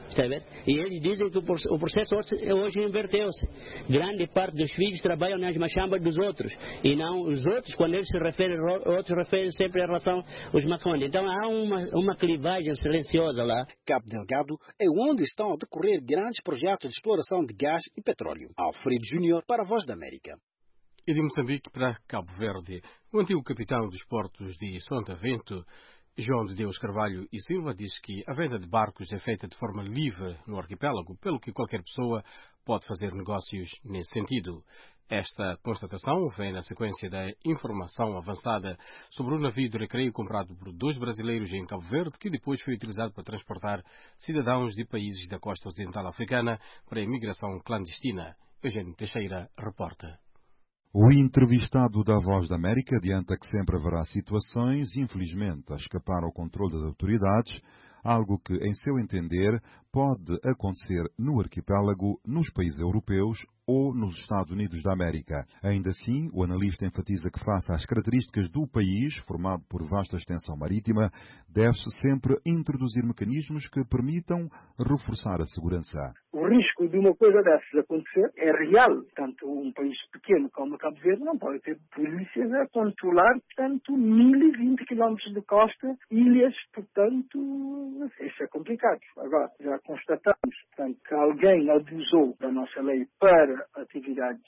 E eles dizem que o processo hoje inverteu-se. Grande parte dos filhos trabalham nas machambas dos outros. E não os outros, quando eles se referem, outros referem sempre em relação aos Macondes. Então há uma, uma clivagem silenciosa lá. Cabo Delgado é onde estão a decorrer grandes projetos de exploração de gás e petróleo. Alfredo Júnior para a Voz da América. E de Moçambique para Cabo Verde. O antigo capitão dos portos de Sotavento, João de Deus Carvalho e Silva, diz que a venda de barcos é feita de forma livre no arquipélago, pelo que qualquer pessoa pode fazer negócios nesse sentido. Esta constatação vem na sequência da informação avançada sobre o navio de recreio comprado por dois brasileiros em Cabo Verde, que depois foi utilizado para transportar cidadãos de países da costa ocidental africana para a imigração clandestina. Eugênio Teixeira reporta. O entrevistado da Voz da América adianta que sempre haverá situações, infelizmente, a escapar ao controle das autoridades, algo que, em seu entender, pode acontecer no arquipélago, nos países europeus ou nos Estados Unidos da América. Ainda assim, o analista enfatiza que, face às características do país, formado por vasta extensão marítima, deve-se sempre introduzir mecanismos que permitam reforçar a segurança. O risco de uma coisa dessas acontecer é real. Tanto um país pequeno como Cabo Verde não pode ter polícias a controlar, portanto, mil e vinte quilómetros de costa, ilhas, portanto, isso é complicado. Agora, já constatamos, portanto, que alguém abusou da nossa lei para atividades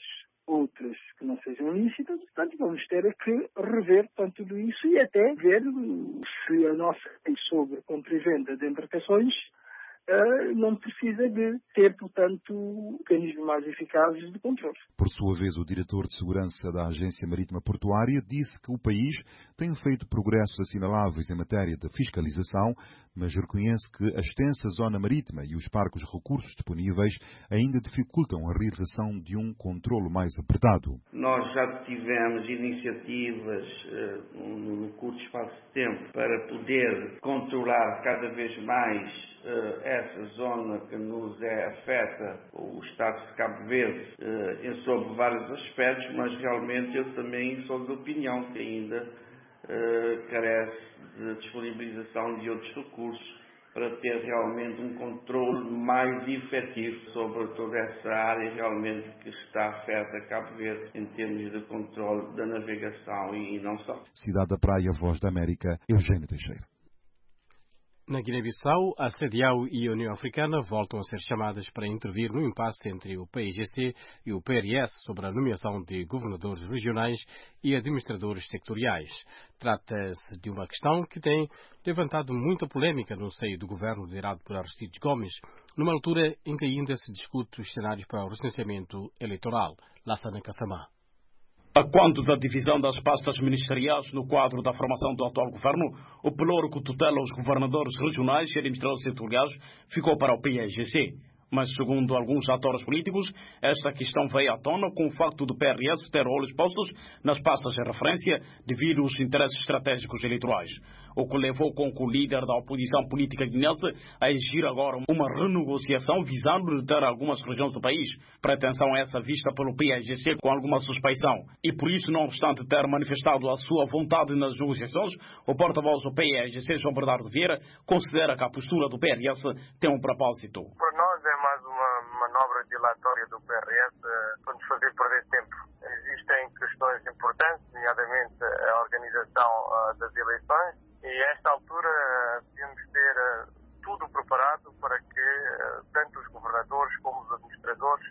outras que não sejam lícitas, portanto vamos ter que rever portanto, tudo isso e até ver se a nossa lei sobre compra e venda de embarcações Uh, não precisa de ter, portanto, mecanismos mais eficazes de controle. Por sua vez, o diretor de segurança da Agência Marítima Portuária disse que o país tem feito progressos assinaláveis em matéria de fiscalização, mas reconhece que a extensa zona marítima e os parcos recursos disponíveis ainda dificultam a realização de um controlo mais apertado. Nós já tivemos iniciativas uh, no curto espaço de tempo para poder controlar cada vez mais Uh, essa zona que nos é afeta, o Estado de Cabo Verde, uh, em sobre vários aspectos, mas realmente eu também sou de opinião que ainda uh, carece de disponibilização de outros recursos para ter realmente um controle mais efetivo sobre toda essa área realmente que está afeta a Cabo Verde em termos de controle da navegação e, e não só. Cidade da Praia, Voz da América, Eugênio Teixeira. Na Guiné-Bissau, a C D A O e a União Africana voltam a ser chamadas para intervir no impasse entre o P I G C e o P R S sobre a nomeação de governadores regionais e administradores sectoriais. Trata-se de uma questão que tem levantado muita polémica no seio do governo liderado por Aristides Gomes, numa altura em que ainda se discute os cenários para o recenseamento eleitoral. Lassana Kassamá. A quanto da divisão das pastas ministeriais no quadro da formação do atual governo, o pelouro que tutela os governadores regionais e administradores setoriais ficou para o P I G C. Mas, segundo alguns atores políticos, esta questão veio à tona com o facto do P R S ter olhos postos nas pastas de referência devido aos interesses estratégicos eleitorais, o que levou com que o líder da oposição política guinense a exigir agora uma renegociação visando reter algumas regiões do país, pretensão essa vista pelo P I G C com alguma suspeição. E por isso, não obstante ter manifestado a sua vontade nas negociações, o porta-voz do P I G C, João Bernardo Vieira, considera que a postura do P R S tem um propósito. Por nós é mais uma manobra dilatória do P R S para nos fazer perder tempo. Existem questões importantes, nomeadamente a organização das eleições, e a esta altura temos de ter tudo preparado para que tanto os governadores como os administradores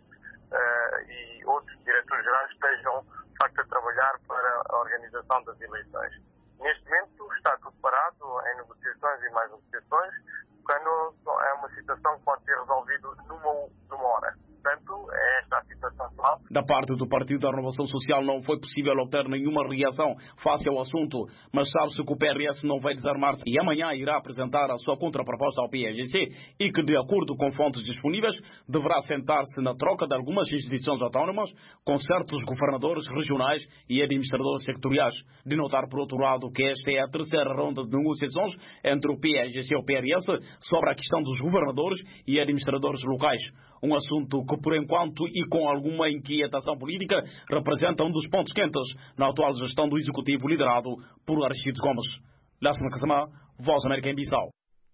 e outros diretores gerais estejam de facto a trabalhar para a organização das eleições. Neste momento está tudo parado em negociações e mais negociações, quando é uma situação que pode ser resolvida numa, numa hora. Portanto, é esta a situação atual. Da parte do Partido da Renovação Social não foi possível obter nenhuma reação face ao assunto, mas sabe-se que o P R S não vai desarmar-se e amanhã irá apresentar a sua contraproposta ao P I G C e que, de acordo com fontes disponíveis, deverá sentar-se na troca de algumas instituições autónomas com certos governadores regionais e administradores sectoriais. De notar, por outro lado, que esta é a terceira ronda de negociações entre o P I G C e o P R S sobre a questão dos governadores e administradores locais. Um assunto que, por enquanto, e com alguma inquietação política, representa um dos pontos quentes na atual gestão do Executivo liderado por Aristides Gomes. Lassana Kassamá, Voz América em Bissau.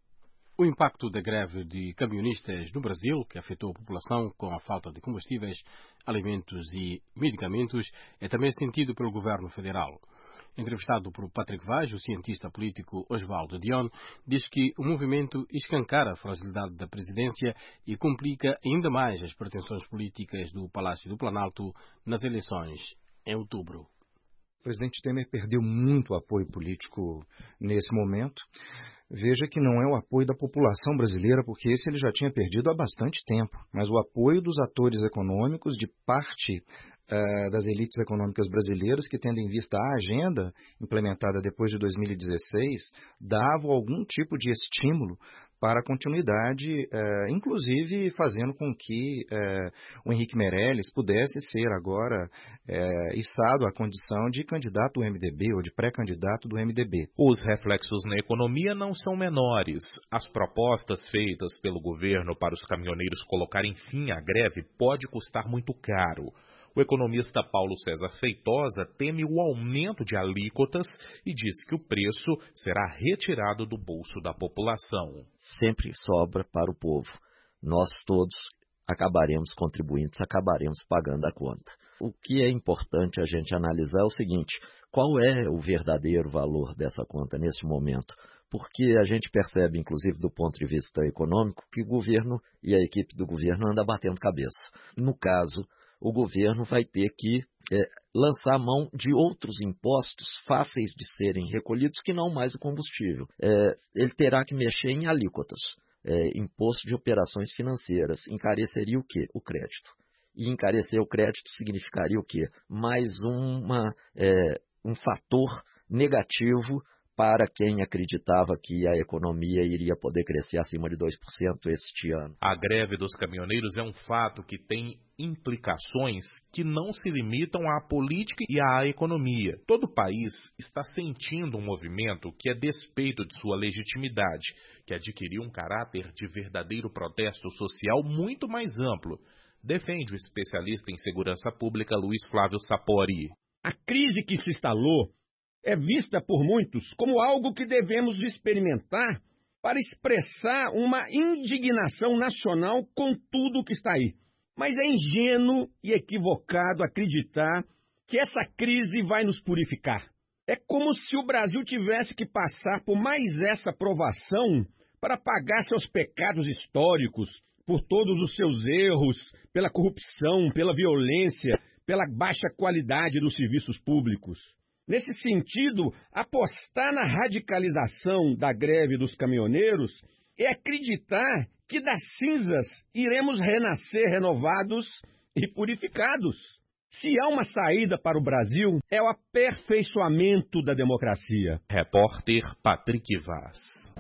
O impacto da greve de camionistas no Brasil, que afetou a população com a falta de combustíveis, alimentos e medicamentos, é também sentido pelo governo federal. Entrevistado por Patrick Vaz, o cientista político Osvaldo Dion diz que o movimento escancara a fragilidade da presidência e complica ainda mais as pretensões políticas do Palácio do Planalto nas eleições em outubro. O presidente Temer perdeu muito apoio político nesse momento. Veja que não é o apoio da população brasileira, porque esse ele já tinha perdido há bastante tempo, mas o apoio dos atores econômicos, de parte uh, das elites econômicas brasileiras, que tendo em vista a agenda implementada depois de dois mil e dezesseis, davam algum tipo de estímulo para a continuidade, uh, inclusive fazendo com que uh, o Henrique Meirelles pudesse ser agora uh, içado à condição de candidato do M D B ou de pré-candidato do M D B. Os reflexos na economia não são menores. As propostas feitas pelo governo para os caminhoneiros colocarem fim à greve pode custar muito caro. O economista Paulo César Feitosa teme o aumento de alíquotas e diz que o preço será retirado do bolso da população. Sempre sobra para o povo. Nós todos acabaremos contribuintes, acabaremos pagando a conta. O que é importante a gente analisar é o seguinte: qual é o verdadeiro valor dessa conta nesse momento? Porque a gente percebe, inclusive do ponto de vista econômico, que o governo e a equipe do governo andam batendo cabeça. No caso, o governo vai ter que é, lançar mão de outros impostos fáceis de serem recolhidos que não mais o combustível. É, ele terá que mexer em alíquotas. É, imposto de operações financeiras encareceria o quê? O crédito. E encarecer o crédito significaria o quê? Mais uma, é, um fator negativo para quem acreditava que a economia iria poder crescer acima de dois por cento este ano. A greve dos caminhoneiros é um fato que tem implicações que não se limitam à política e à economia. Todo o país está sentindo um movimento que, a despeito de sua legitimidade, que adquiriu um caráter de verdadeiro protesto social muito mais amplo, defende o especialista em segurança pública Luiz Flávio Sapori. A crise que se instalou é vista por muitos como algo que devemos experimentar para expressar uma indignação nacional com tudo o que está aí. Mas é ingênuo e equivocado acreditar que essa crise vai nos purificar. É como se o Brasil tivesse que passar por mais essa provação para pagar seus pecados históricos, por todos os seus erros, pela corrupção, pela violência, pela baixa qualidade dos serviços públicos. Nesse sentido, apostar na radicalização da greve dos caminhoneiros é acreditar que das cinzas iremos renascer renovados e purificados. Se há uma saída para o Brasil, é o aperfeiçoamento da democracia. Repórter Patrick Vaz.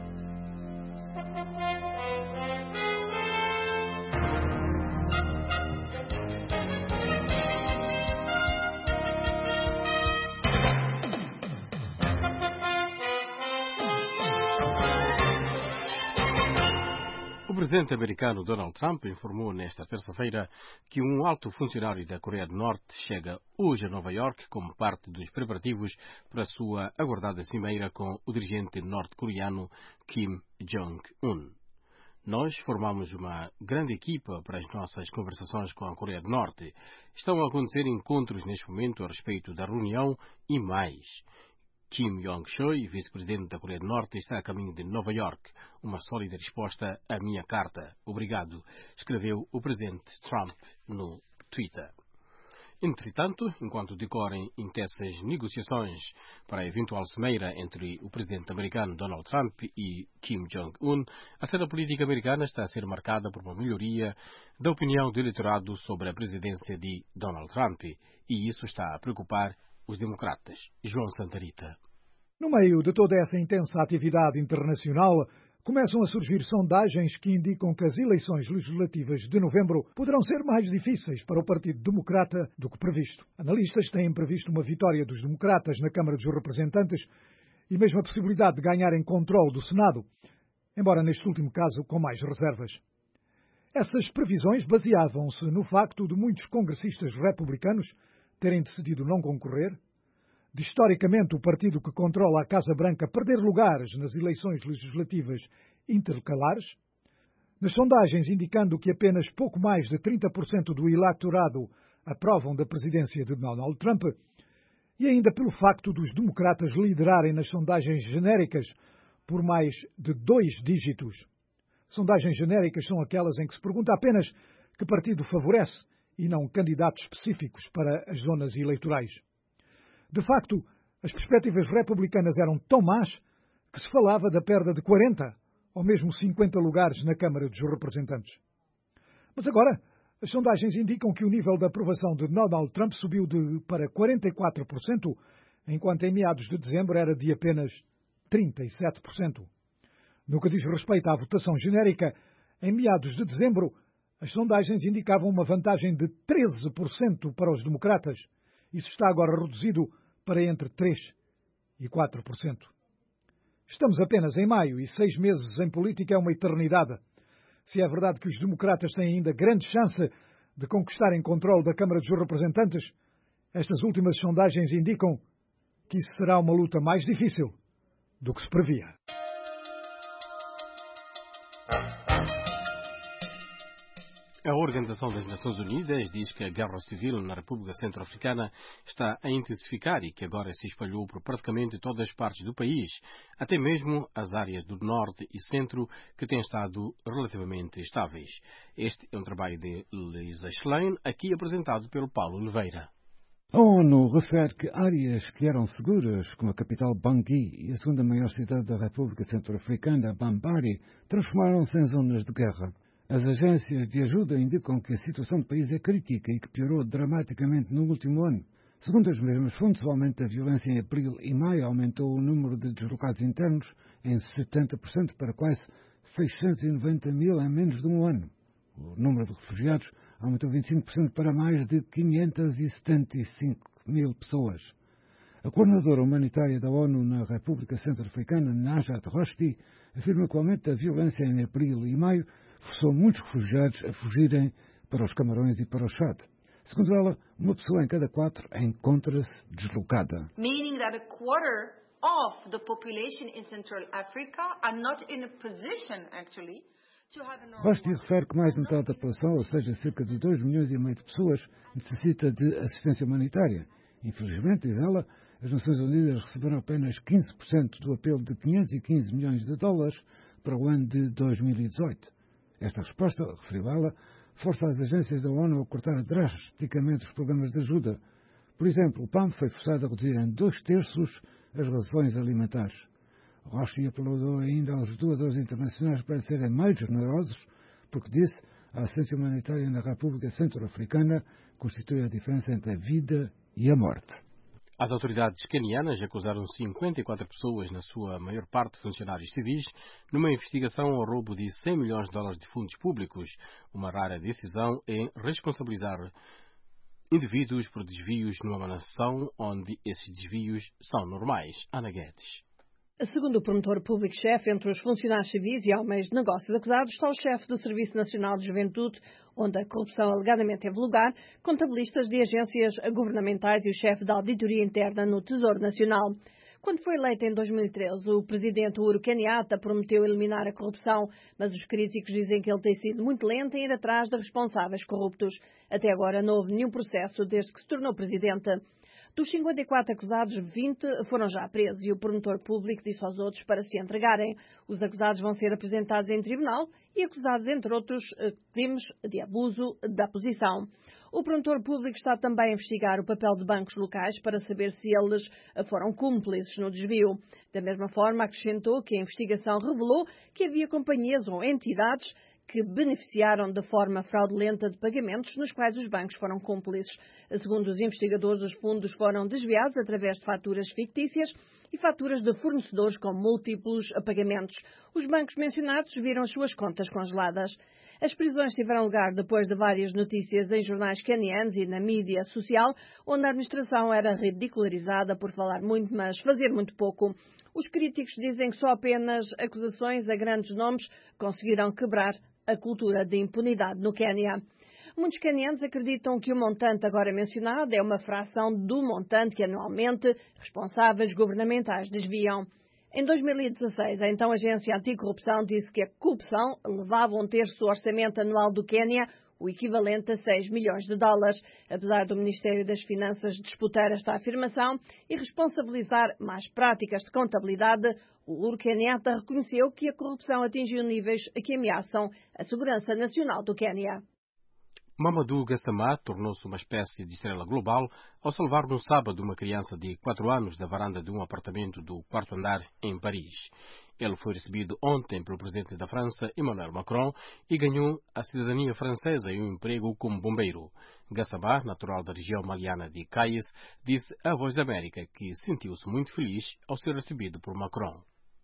O presidente americano Donald Trump informou nesta terça-feira que um alto funcionário da Coreia do Norte chega hoje a Nova York como parte dos preparativos para a sua aguardada cimeira com o dirigente norte-coreano Kim Jong-un. Nós formamos uma grande equipa para as nossas conversações com a Coreia do Norte. Estão a acontecer encontros neste momento a respeito da reunião e mais. Kim Yong-chol, vice-presidente da Coreia do Norte, está a caminho de Nova York. Uma sólida resposta à minha carta. Obrigado, escreveu o presidente Trump no Twitter. Entretanto, enquanto decorrem intensas negociações para a eventual cimeira entre o presidente americano Donald Trump e Kim Jong-un, a cena política americana está a ser marcada por uma melhoria da opinião do eleitorado sobre a presidência de Donald Trump, e isso está a preocupar os democratas. João Santarita. No meio de toda essa intensa atividade internacional, começam a surgir sondagens que indicam que as eleições legislativas de novembro poderão ser mais difíceis para o Partido Democrata do que previsto. Analistas têm previsto uma vitória dos democratas na Câmara dos Representantes e mesmo a possibilidade de ganharem controle do Senado, embora neste último caso com mais reservas. Essas previsões baseavam-se no facto de muitos congressistas republicanos terem decidido não concorrer, de historicamente o partido que controla a Casa Branca perder lugares nas eleições legislativas intercalares, nas sondagens indicando que apenas pouco mais de trinta por cento do eleitorado aprovam da presidência de Donald Trump, e ainda pelo facto dos democratas liderarem nas sondagens genéricas por mais de dois dígitos. Sondagens genéricas são aquelas em que se pergunta apenas que partido favorece e não candidatos específicos para as zonas eleitorais. De facto, as perspectivas republicanas eram tão más que se falava da perda de quarenta ou mesmo cinquenta lugares na Câmara dos Representantes. Mas agora, as sondagens indicam que o nível de aprovação de Donald Trump subiu de, para quarenta e quatro por cento, enquanto em meados de dezembro era de apenas trinta e sete por cento. No que diz respeito à votação genérica, em meados de dezembro, as sondagens indicavam uma vantagem de treze por cento para os democratas. Isso está agora reduzido para entre três e quatro por cento. Estamos apenas em maio e seis meses em política é uma eternidade. Se é verdade que os democratas têm ainda grande chance de conquistarem controle da Câmara dos Representantes, estas últimas sondagens indicam que isso será uma luta mais difícil do que se previa. A Organização das Nações Unidas diz que a guerra civil na República Centro-Africana está a intensificar e que agora se espalhou por praticamente todas as partes do país, até mesmo as áreas do norte e centro que têm estado relativamente estáveis. Este é um trabalho de Lisa Schlein, aqui apresentado pelo Paulo Oliveira. A ONU refere que áreas que eram seguras, como a capital Bangui e a segunda maior cidade da República Centro-Africana, Bambari, transformaram-se em zonas de guerra. As agências de ajuda indicam que a situação do país é crítica e que piorou dramaticamente no último ano. Segundo as mesmas fontes, o aumento da violência em abril e maio aumentou o número de deslocados internos em setenta por cento para quase seiscentos e noventa mil em menos de um ano. O número de refugiados aumentou vinte e cinco por cento para mais de quinhentos e setenta e cinco mil pessoas. A coordenadora humanitária da ONU na República Centro-Africana, Najat Roshdi, afirma que o aumento da violência em abril e maio forçou muitos refugiados a fugirem para os Camarões e para o Chad. Segundo ela, uma pessoa em cada quatro encontra-se deslocada. Meaning that a quarter of the population in Central Africa are not in a position, actually, to have a normal... Roshdi refere que mais de metade da população, ou seja, cerca de dois milhões e meio de pessoas, necessita de assistência humanitária. Infelizmente, diz ela, as Nações Unidas receberam apenas quinze por cento do apelo de quinhentos e quinze milhões de dólares para o ano de dois mil e dezoito. Esta resposta, referiu ela, força as agências da ONU a cortar drasticamente os programas de ajuda. Por exemplo, o P A M foi forçado a reduzir em dois terços as rações alimentares. Roche apelou ainda aos doadores internacionais para serem mais generosos, porque disse a assistência humanitária na República Centro-Africana constitui a diferença entre a vida e a morte. As autoridades canianas acusaram cinquenta e quatro pessoas, na sua maior parte funcionários civis, numa investigação ao roubo de cem milhões de dólares de fundos públicos, uma rara decisão em responsabilizar indivíduos por desvios numa nação onde esses desvios são normais. Ana Guedes. Segundo o promotor público-chefe, entre os funcionários civis e homens de negócios acusados está o chefe do Serviço Nacional de Juventude, onde a corrupção alegadamente teve lugar, contabilistas de agências governamentais e o chefe da auditoria interna no Tesouro Nacional. Quando foi eleito em dois mil e treze, o presidente Uhuru Kenyatta prometeu eliminar a corrupção, mas os críticos dizem que ele tem sido muito lento em ir atrás de responsáveis corruptos. Até agora não houve nenhum processo desde que se tornou presidente. Dos cinquenta e quatro acusados, vinte foram já presos e o promotor público disse aos outros para se entregarem. Os acusados vão ser apresentados em tribunal e acusados, entre outros, crimes de abuso da posição. O promotor público está também a investigar o papel de bancos locais para saber se eles foram cúmplices no desvio. Da mesma forma, acrescentou que a investigação revelou que havia companhias ou entidades que beneficiaram de forma fraudulenta de pagamentos nos quais os bancos foram cúmplices. Segundo os investigadores, os fundos foram desviados através de faturas fictícias e faturas de fornecedores com múltiplos pagamentos. Os bancos mencionados viram as suas contas congeladas. As prisões tiveram lugar depois de várias notícias em jornais canianos e na mídia social, onde a administração era ridicularizada por falar muito, mas fazer muito pouco. Os críticos dizem que só apenas acusações a grandes nomes conseguiram quebrar a cultura de impunidade no Quênia. Muitos canianos acreditam que o montante agora mencionado é uma fração do montante que anualmente responsáveis governamentais desviam. Em dois mil e dezasseis, a então Agência Anticorrupção disse que a corrupção levava um terço do orçamento anual do Quênia, o equivalente a seis milhões de dólares. Apesar do Ministério das Finanças disputar esta afirmação e responsabilizar mais práticas de contabilidade, o Uhuru Kenyatta reconheceu que a corrupção atingiu níveis que ameaçam a segurança nacional do Quênia. Mamadou Gassama tornou-se uma espécie de estrela global ao salvar no sábado uma criança de quatro anos da varanda de um apartamento do quarto andar em Paris. Ele foi recebido ontem pelo presidente da França, Emmanuel Macron, e ganhou a cidadania francesa e um emprego como bombeiro. Gassama, natural da região maliana de Cais, disse à Voz da América que sentiu-se muito feliz ao ser recebido por Macron.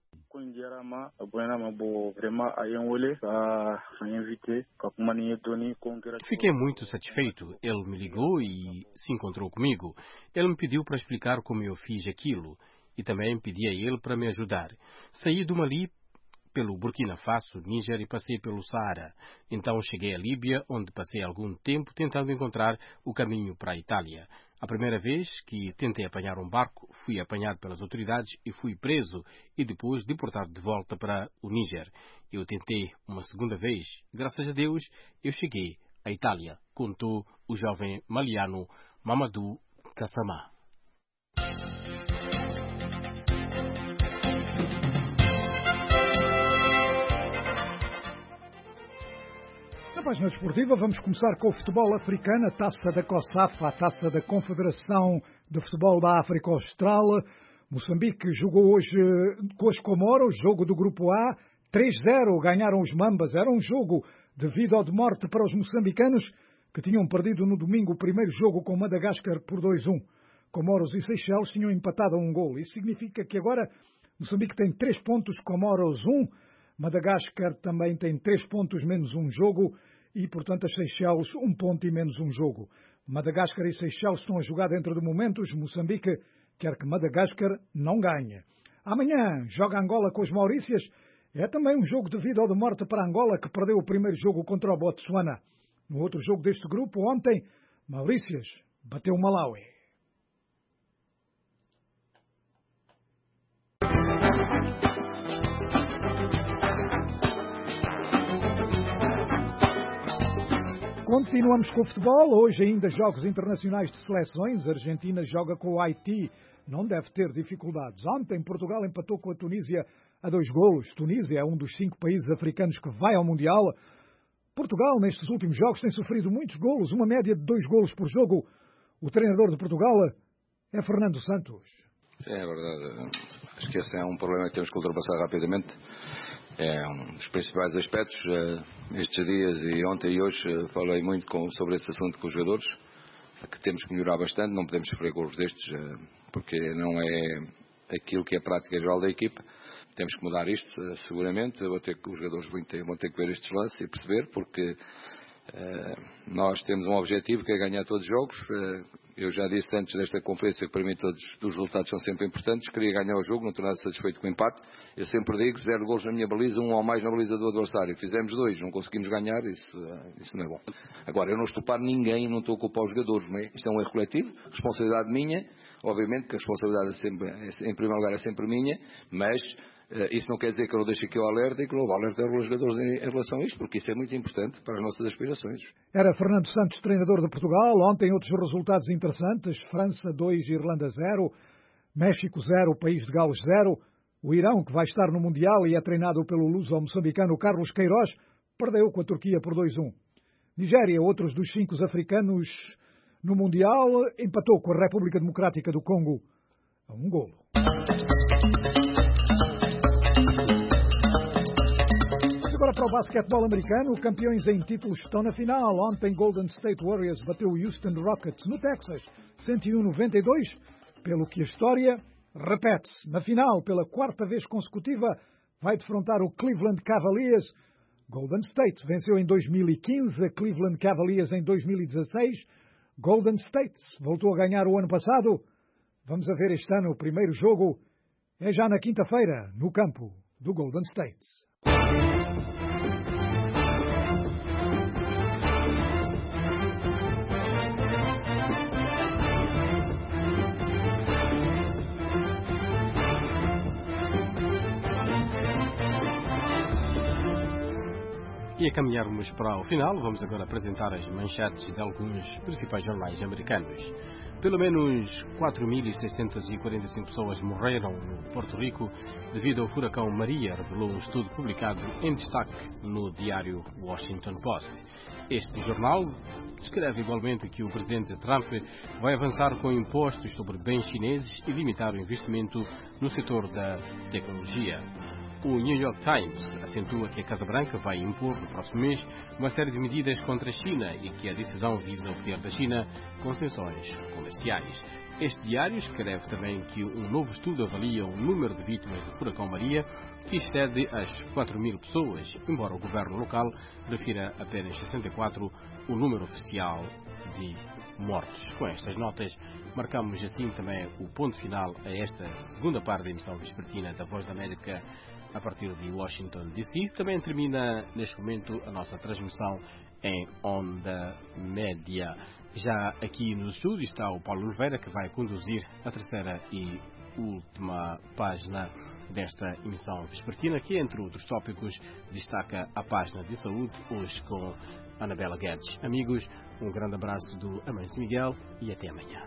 Fiquei muito satisfeito. Ele me ligou e se encontrou comigo. Ele me pediu para explicar como eu fiz aquilo e também pedi a ele para me ajudar. Saí do Mali pelo Burkina Faso, Níger e passei pelo Saara. Então cheguei à Líbia, onde passei algum tempo tentando encontrar o caminho para a Itália. A primeira vez que tentei apanhar um barco, fui apanhado pelas autoridades e fui preso e depois deportado de volta para o Níger. Eu tentei uma segunda vez. Graças a Deus, eu cheguei a Itália, contou o jovem maliano Mamadou Gassama. Na página desportiva vamos começar com o futebol africano, a taça da COSAF, a taça da Confederação de Futebol da África Austral. Moçambique jogou hoje com as Comoros, jogo do grupo A, três zero, ganharam os Mambas. Era um jogo de vida ou de morte para os moçambicanos, que tinham perdido no domingo o primeiro jogo com Madagascar por dois a um. Comoros e Seychelles tinham empatado a um golo. Isso significa que agora Moçambique tem três pontos, Comoros um, Madagascar também tem três pontos menos um jogo e, portanto, as Seychelles um ponto e menos um jogo. Madagascar e Seychelles estão a jogar dentro de momentos. Moçambique quer que Madagascar não ganhe. Amanhã joga Angola com as Maurícias. É também um jogo de vida ou de morte para Angola, que perdeu o primeiro jogo contra o Botsuana. No outro jogo deste grupo, ontem, Maurícias bateu o Malawi. Continuamos com o futebol. Hoje ainda jogos internacionais de seleções. A Argentina joga com o Haiti. Não deve ter dificuldades. Ontem Portugal empatou com a Tunísia a dois golos. Tunísia é um dos cinco países africanos que vai ao Mundial. Portugal, nestes últimos jogos, tem sofrido muitos golos, uma média de dois golos por jogo. O treinador de Portugal é Fernando Santos. Sim, é verdade. Acho que esse é um problema que temos que ultrapassar rapidamente. É um dos principais aspectos. Estes dias e ontem e hoje falei muito com, sobre esse assunto com os jogadores, que temos que melhorar bastante. Não podemos sofrer golos destes, porque não é aquilo que é a prática geral da equipa. Temos que mudar isto, seguramente. Vou ter que, os jogadores vão ter, vão ter que ver estes lances e perceber, porque uh, nós temos um objetivo que é ganhar todos os jogos. Uh, eu já disse antes desta conferência que para mim todos os resultados são sempre importantes. Queria ganhar o jogo, não estou nada satisfeito com o empate. Eu sempre digo, zero golos na minha baliza, um ou mais na baliza do adversário. Fizemos dois, não conseguimos ganhar, isso, uh, isso não é bom. Agora, eu não estou a culpar ninguém, não estou a culpar os jogadores, não é? Isto é um erro coletivo, responsabilidade minha. Obviamente que a responsabilidade é sempre, é, em primeiro lugar é sempre minha, mas Uh, isso não quer dizer que eu não deixe aqui o alerta e que não o alerta aos jogadores em, em relação a isto, porque isso é muito importante para as nossas aspirações. Era Fernando Santos, treinador de Portugal. Ontem outros resultados interessantes. França dois, Irlanda zero, México zero, País de Gales zero. O Irão, que vai estar no Mundial e é treinado pelo luso-moçambicano Carlos Queiroz, perdeu com a Turquia por dois a um. Nigéria, outros dos cinco africanos no Mundial, empatou com a República Democrática do Congo a um golo. Agora para o basquetebol americano, campeões em títulos estão na final. Ontem Golden State Warriors bateu o Houston Rockets no Texas, cento e um a noventa e dois, pelo que a história repete-se. Na final, pela quarta vez consecutiva, vai defrontar o Cleveland Cavaliers. Golden State venceu em dois mil e quinze, a Cleveland Cavaliers em dois mil e dezasseis. Golden State voltou a ganhar o ano passado. Vamos a ver este ano o primeiro jogo. É já na quinta-feira, no campo do Golden State. E a caminharmos para o final, vamos agora apresentar as manchetes de alguns principais jornais americanos. Pelo menos quatro mil seiscentas e quarenta e cinco pessoas morreram no Porto Rico devido ao furacão Maria, revelou um estudo publicado em destaque no diário Washington Post. Este jornal descreve igualmente que o presidente Trump vai avançar com impostos sobre bens chineses e limitar o investimento no setor da tecnologia. O New York Times acentua que a Casa Branca vai impor no próximo mês uma série de medidas contra a China e que a decisão visa obter da China concessões comerciais. Este diário escreve também que um novo estudo avalia o número de vítimas do furacão Maria, que excede as quatro mil pessoas, embora o governo local refira apenas sessenta e quatro, o número oficial de mortos. Com estas notas, marcamos assim também o ponto final a esta segunda parte da emissão vespertina da Voz da América a partir de Washington D C. Também termina neste momento a nossa transmissão em onda média. Já aqui no estúdio está o Paulo Oliveira, que vai conduzir a terceira e última página desta emissão vespertina, que, entre outros tópicos, destaca a página de saúde, hoje com Anabela Guedes. Amigos, um grande abraço do Amancio Miguel e até amanhã.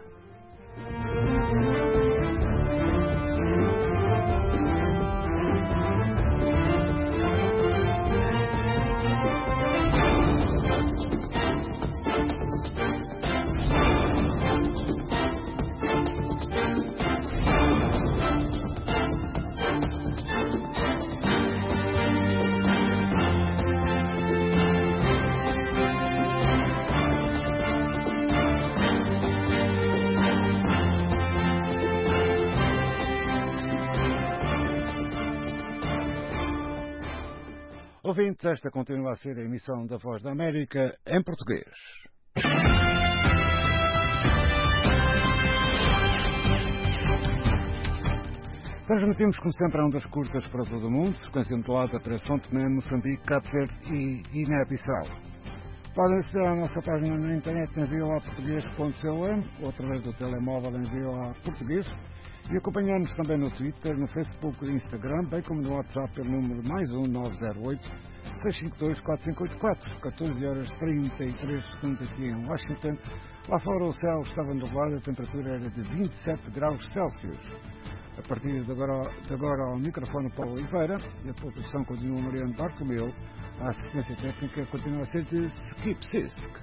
Ouvintes, esta continua a ser a emissão da Voz da América em português. Transmitimos, como sempre, a ondas curtas para todo o mundo, frequência modulada para São Tomé, Moçambique, Cabo Verde e Guiné-Bissau. Podem aceder à nossa página na internet em voa português ponto com ou através do telemóvel em voa português e acompanhar-nos também no Twitter, no Facebook e Instagram, bem como no WhatsApp pelo número mais um nove zero oito, seis cinco dois, quatro cinco oito quatro, catorze horas e trinta e três segundos aqui em Washington. Lá fora o céu estava nublado, a temperatura era de vinte e sete graus Celsius. A partir de agora, de agora ao microfone Paulo Oliveira e a produção continua Mariano Bartolomeu, a assistência técnica continua a ser de Skip Sisk.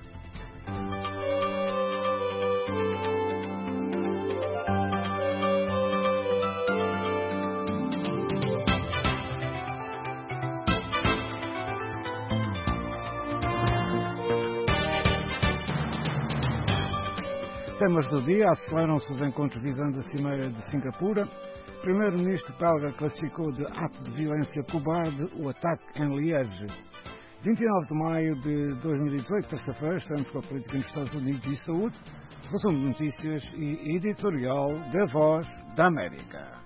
Temas do dia: aceleram-se os encontros visando a Cimeira de Singapura. Primeiro-ministro belga classificou de ato de violência cobarde o ataque em Liege. vinte e nove de maio de dois mil e dezoito, terça-feira, estamos com a política nos Estados Unidos e saúde, resumo de notícias e editorial da Voz da América.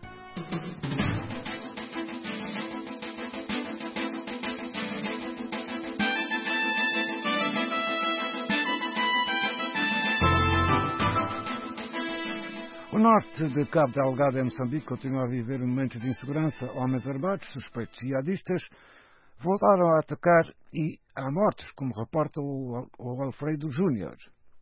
O norte de Cabo Delgado, em Moçambique, continua a viver momentos de insegurança. Homens armados, suspeitos jihadistas, voltaram a atacar e há mortes, como reporta o Alfredo Júnior.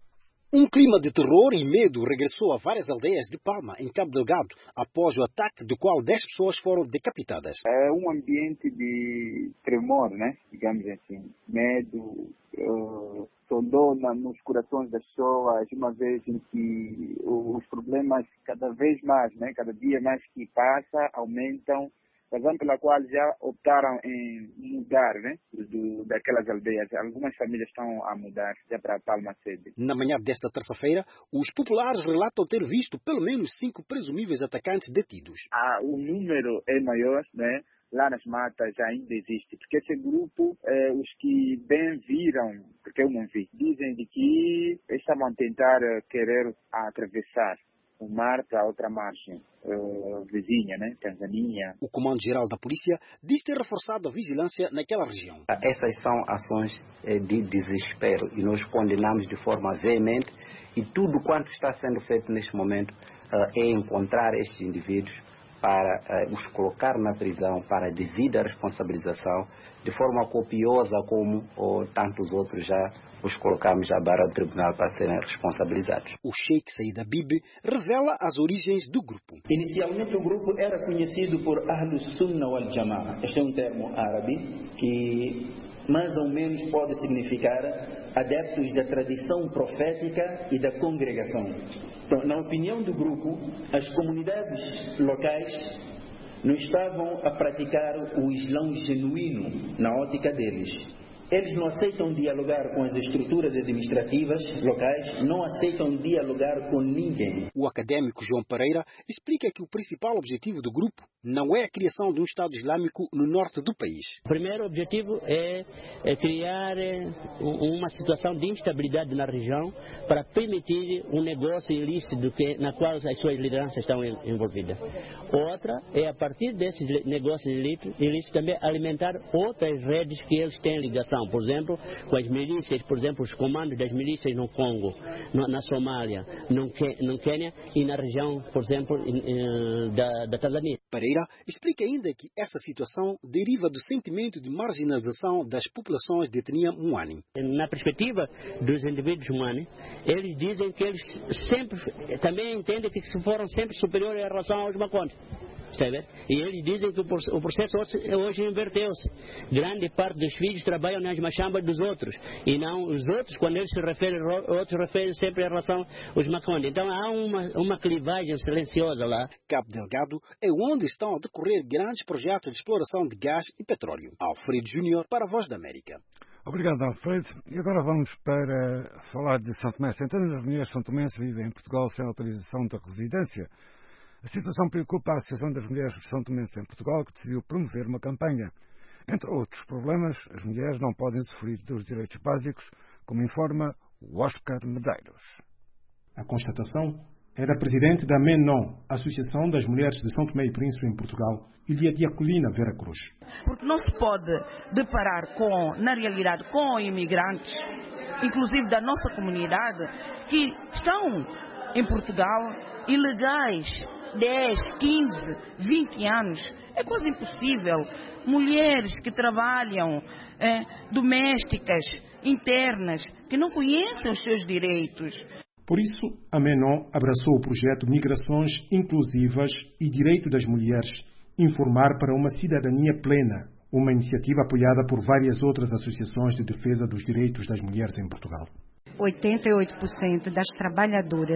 Um clima de terror e medo regressou a várias aldeias de Palma, em Cabo Delgado, após o ataque do qual dez pessoas foram decapitadas. É um ambiente de tremor, né? Digamos assim, medo, uh, sondou nos corações das pessoas, uma vez em que os problemas cada vez mais, né? Cada dia mais que passa, aumentam. Razão pela qual já optaram em mudar, né, do, daquelas aldeias. Algumas famílias estão a mudar já para Palma sede. Na manhã desta terça-feira, os populares relatam ter visto pelo menos cinco presumíveis atacantes detidos. Ah, o número é maior, né? Lá nas matas ainda existe, porque esse grupo, eh, os que bem viram, porque eu não vi, dizem de que estavam a tentar uh, querer atravessar o mar para outra margem uh, vizinha, né? Tanzânia. O Comando-Geral da Polícia diz ter reforçado a vigilância naquela região. Essas são ações eh, de desespero e nós condenamos de forma veemente, e tudo quanto está sendo feito neste momento uh, é encontrar estes indivíduos para uh, os colocar na prisão para a devida responsabilização, de forma copiosa como oh, tantos outros já os colocamos já para o tribunal para serem responsabilizados. O Sheikh Said Habib revela as origens do grupo. Inicialmente o grupo era conhecido por Ahlus Sunna wal Jama'a. Este é um termo árabe que mais ou menos pode significar adeptos da tradição profética e da congregação. Então, na opinião do grupo, as comunidades locais não estavam a praticar o Islão genuíno na ótica deles. Eles não aceitam dialogar com as estruturas administrativas locais, não aceitam dialogar com ninguém. O acadêmico João Pereira explica que o principal objetivo do grupo não é a criação de um Estado Islâmico no norte do país. O primeiro objetivo é, é criar uma situação de instabilidade na região para permitir um negócio ilícito que, na qual as suas lideranças estão envolvidas. Outra é, a partir desses negócios ilícitos, também alimentar outras redes que eles têm ligação. Por exemplo, com as milícias, por exemplo, os comandos das milícias no Congo, no, na Somália, no, no Quênia e na região, por exemplo, da, da Tanzânia. Pereira explica ainda que essa situação deriva do sentimento de marginalização das populações de etnia Muani. Na perspectiva dos indivíduos Muani, eles dizem que eles sempre, também entendem que foram sempre superiores em relação aos Maconde. E eles dizem que o processo hoje inverteu-se. Grande parte dos filhos trabalham nas machambas dos outros. E não os outros, quando eles se referem, outros referem sempre em relação aos Maconde. Então há uma, uma clivagem silenciosa lá. Cabo Delgado é onde estão a decorrer grandes projetos de exploração de gás e petróleo. Alfredo Júnior para a Voz da América. Obrigado, Alfredo. E agora vamos para falar de São Tomé. Centenas de mulheres são tomenses vivem em Portugal sem autorização de residência. A situação preocupa a Associação das Mulheres de São Tomé em Portugal, que decidiu promover uma campanha. Entre outros problemas, as mulheres não podem usufruir dos direitos básicos, como informa o Oscar Medeiros. A constatação é da presidente da MENON, Associação das Mulheres de São Tomé e Príncipe em Portugal, Ilia Diacolina Vera Cruz. Porque não se pode deparar com, na realidade, com imigrantes, inclusive da nossa comunidade, que estão em Portugal ilegais dez, quinze, vinte anos. É quase impossível. Mulheres que trabalham, é, domésticas, internas, que não conhecem os seus direitos. Por isso, a MENON abraçou o projeto Migrações Inclusivas e Direito das Mulheres, Informar para uma Cidadania Plena, uma iniciativa apoiada por várias outras associações de defesa dos direitos das mulheres em Portugal. oitenta e oito por cento das trabalhadoras,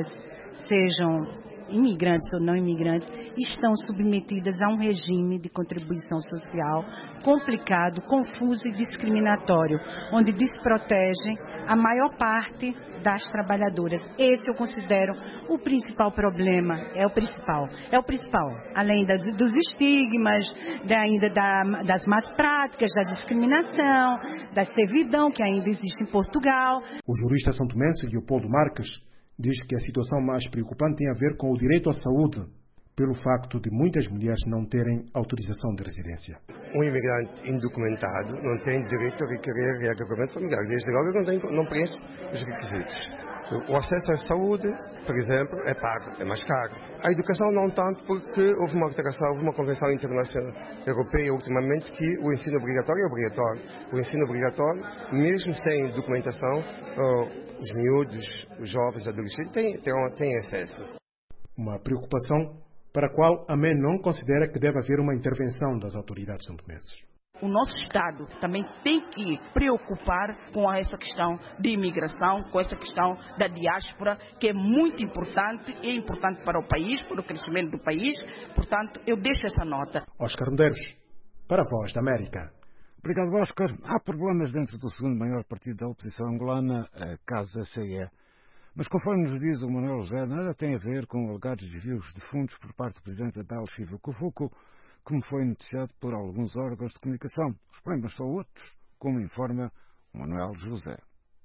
sejam imigrantes ou não imigrantes, estão submetidas a um regime de contribuição social complicado, confuso e discriminatório, onde desprotegem a maior parte das trabalhadoras. Esse eu considero o principal problema, é o principal, é o principal, além das, dos estigmas, da, ainda da, das más práticas, da discriminação, da servidão que ainda existe em Portugal. O jurista santomense Leopoldo Marques diz que a situação mais preocupante tem a ver com o direito à saúde, pelo facto de muitas mulheres não terem autorização de residência. Um imigrante indocumentado não tem direito a requerer reagrupamento familiar. Desde logo não, tem, não preenche os requisitos. O acesso à saúde, por exemplo, é pago, é mais caro. A educação não tanto, porque houve uma alteração, houve uma convenção internacional europeia ultimamente que o ensino obrigatório é obrigatório. O ensino obrigatório, mesmo sem documentação, os miúdos, os jovens, adolescentes têm, têm, têm acesso. Uma preocupação para a qual a MENON considera que deve haver uma intervenção das autoridades santomenses. O nosso Estado também tem que preocupar com essa questão de imigração, com essa questão da diáspora, que é muito importante, é importante para o país, para o crescimento do país. Portanto, eu deixo essa nota. Oscar Medeiros, para a Voz da América. Obrigado, Oscar. Há problemas dentro do segundo maior partido da oposição angolana, a Casa C E. Mas, conforme nos diz o Manuel José, nada tem a ver com alegados desvios de fundos por parte do presidente da Chivo Kufuku, como foi noticiado por alguns órgãos de comunicação. Os problemas são outros, como informa o Manuel José.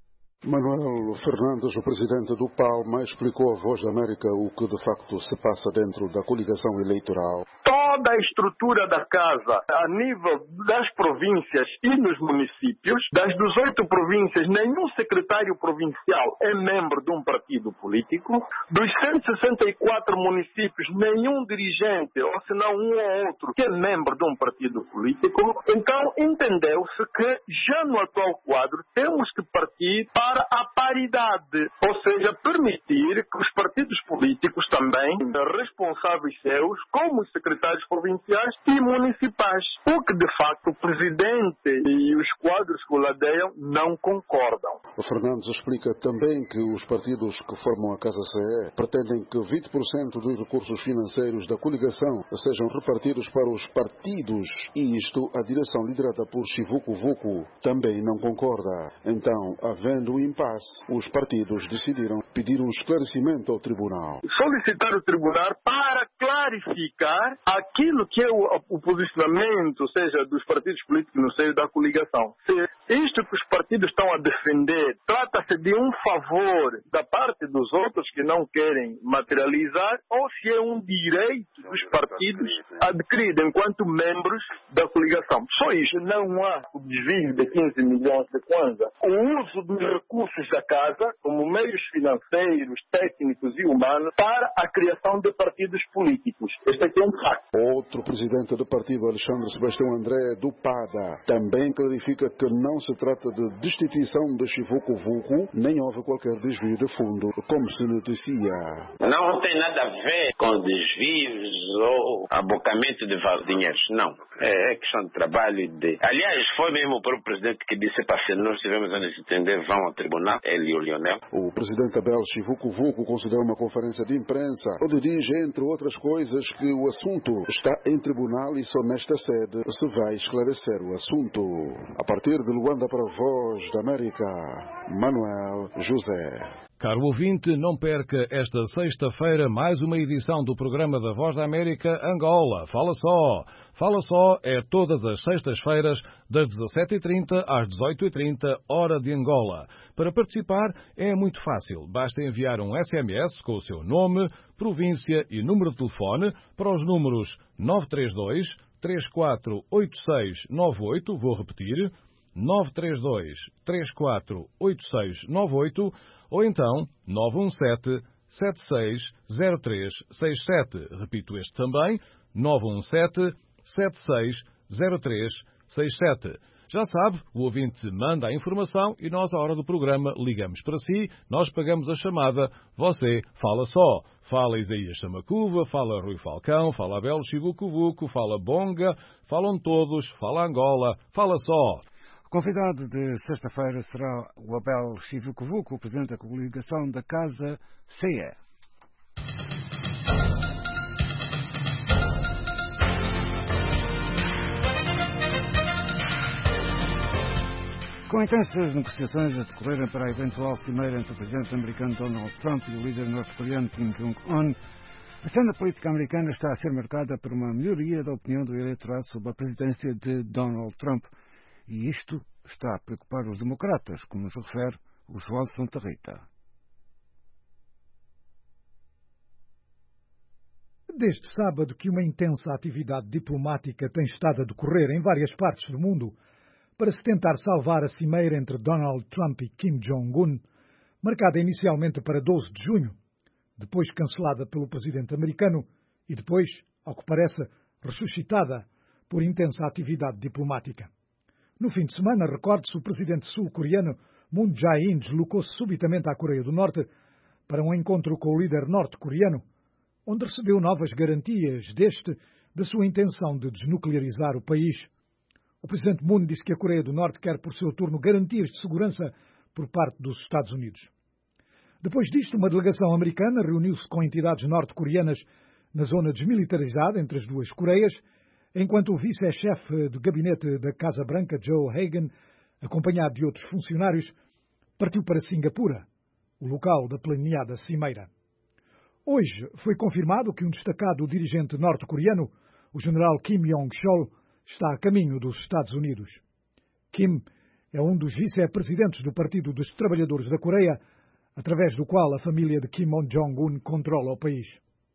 Manuel Fernandes, o presidente do Palma, explicou à Voz da América o que de facto se passa dentro da coligação eleitoral. Toda a estrutura da casa, a nível das províncias e nos municípios, das dezoito províncias, nenhum secretário provincial é membro de um partido político. Dos cento e sessenta e quatro municípios, nenhum dirigente, ou senão um ou outro, que é membro de um partido político. Então, entendeu-se que, já no atual quadro, temos que partir para para a paridade, ou seja, permitir que os partidos políticos também, responsáveis seus, como os secretários provinciais e municipais, o que de facto o presidente e os quadros que o ladeiam não concordam. O Fernandes explica também que os partidos que formam a Casa C E pretendem que vinte por cento dos recursos financeiros da coligação sejam repartidos para os partidos e isto a direção liderada por Chivuco Vuco também não concorda. Então, havendo impasse, os partidos decidiram pedir um esclarecimento ao tribunal. Solicitar o tribunal para clarificar aquilo que é o, o posicionamento, ou seja, dos partidos políticos no seio da coligação. Se isto que os partidos estão a defender é, trata-se de um favor da parte dos outros que não querem materializar, ou se é um direito dos partidos adquirido enquanto membros da coligação. Só isso. Não há o desvio de quinze milhões de kwanza. O uso dos recursos da casa, como meios financeiros, técnicos e humanos, para a criação de partidos políticos. Este aqui é um facto. Outro presidente do partido, Alexandre Sebastião André, do P A D A, também clarifica que não se trata de destituição de Chivuco Vuco, nem houve qualquer desvio de fundo, como se noticia. Não tem nada a ver com desvios ou abocamento de dinheiros, não. É questão de trabalho e de... Aliás, foi mesmo o próprio presidente que disse para se nós tivemos a nos entender, vão ao tribunal, ele e o Lionel. O presidente Abel Chivuco Vuco considerou uma conferência de imprensa onde diz, entre outras coisas, que o assunto está em tribunal e só nesta sede se vai esclarecer o assunto. A partir de Luanda para a Voz da América, Manuel José. Caro ouvinte, não perca esta sexta-feira mais uma edição do programa da Voz da América Angola. Fala só! Fala só é todas as sextas-feiras, das dezassete e trinta às dezoito e trinta, hora de Angola. Para participar é muito fácil. Basta enviar um S M S com o seu nome, província e número de telefone para os números nove três dois, três quatro oito seis nove oito, vou repetir, nove três dois, três quatro oito seis nove oito, ou então nove um sete, sete seis zero três seis sete. Repito este também, nove um sete, sete seis zero três seis sete. Já sabe, o ouvinte manda a informação e nós, à hora do programa, ligamos para si, nós pagamos a chamada, você fala só. Fala Isaías Samacuva, fala Rui Falcão, fala Abel Chivuco Vuco, fala Bonga, falam todos, fala Angola, fala só. O convidado de sexta-feira será o Abel Chivuco Vuco, o presidente da coligação da Casa C E. Com intensas negociações a decorrerem para a eventual cimeira entre o presidente americano Donald Trump e o líder norte-coreano Kim Jong-un, a cena política americana está a ser marcada por uma melhoria da opinião do eleitorado sobre a presidência de Donald Trump. E isto está a preocupar os democratas, como nos refere o João Santa Rita. Desde sábado que uma intensa atividade diplomática tem estado a decorrer em várias partes do mundo para se tentar salvar a cimeira entre Donald Trump e Kim Jong-un, marcada inicialmente para doze de junho, depois cancelada pelo presidente americano e depois, ao que parece, ressuscitada por intensa atividade diplomática. No fim de semana, recorde-se, o presidente sul-coreano Moon Jae-in deslocou-se subitamente à Coreia do Norte para um encontro com o líder norte-coreano, onde recebeu novas garantias deste da sua intenção de desnuclearizar o país. O presidente Moon disse que a Coreia do Norte quer, por seu turno, garantias de segurança por parte dos Estados Unidos. Depois disto, uma delegação americana reuniu-se com entidades norte-coreanas na zona desmilitarizada entre as duas Coreias, enquanto o vice-chefe de gabinete da Casa Branca, Joe Hagan, acompanhado de outros funcionários, partiu para Singapura, o local da planeada cimeira. Hoje foi confirmado que um destacado dirigente norte-coreano, o general Kim Yong-chol, está a caminho dos Estados Unidos. Kim é um dos vice-presidentes do Partido dos Trabalhadores da Coreia, através do qual a família de Kim Jong-un controla o país.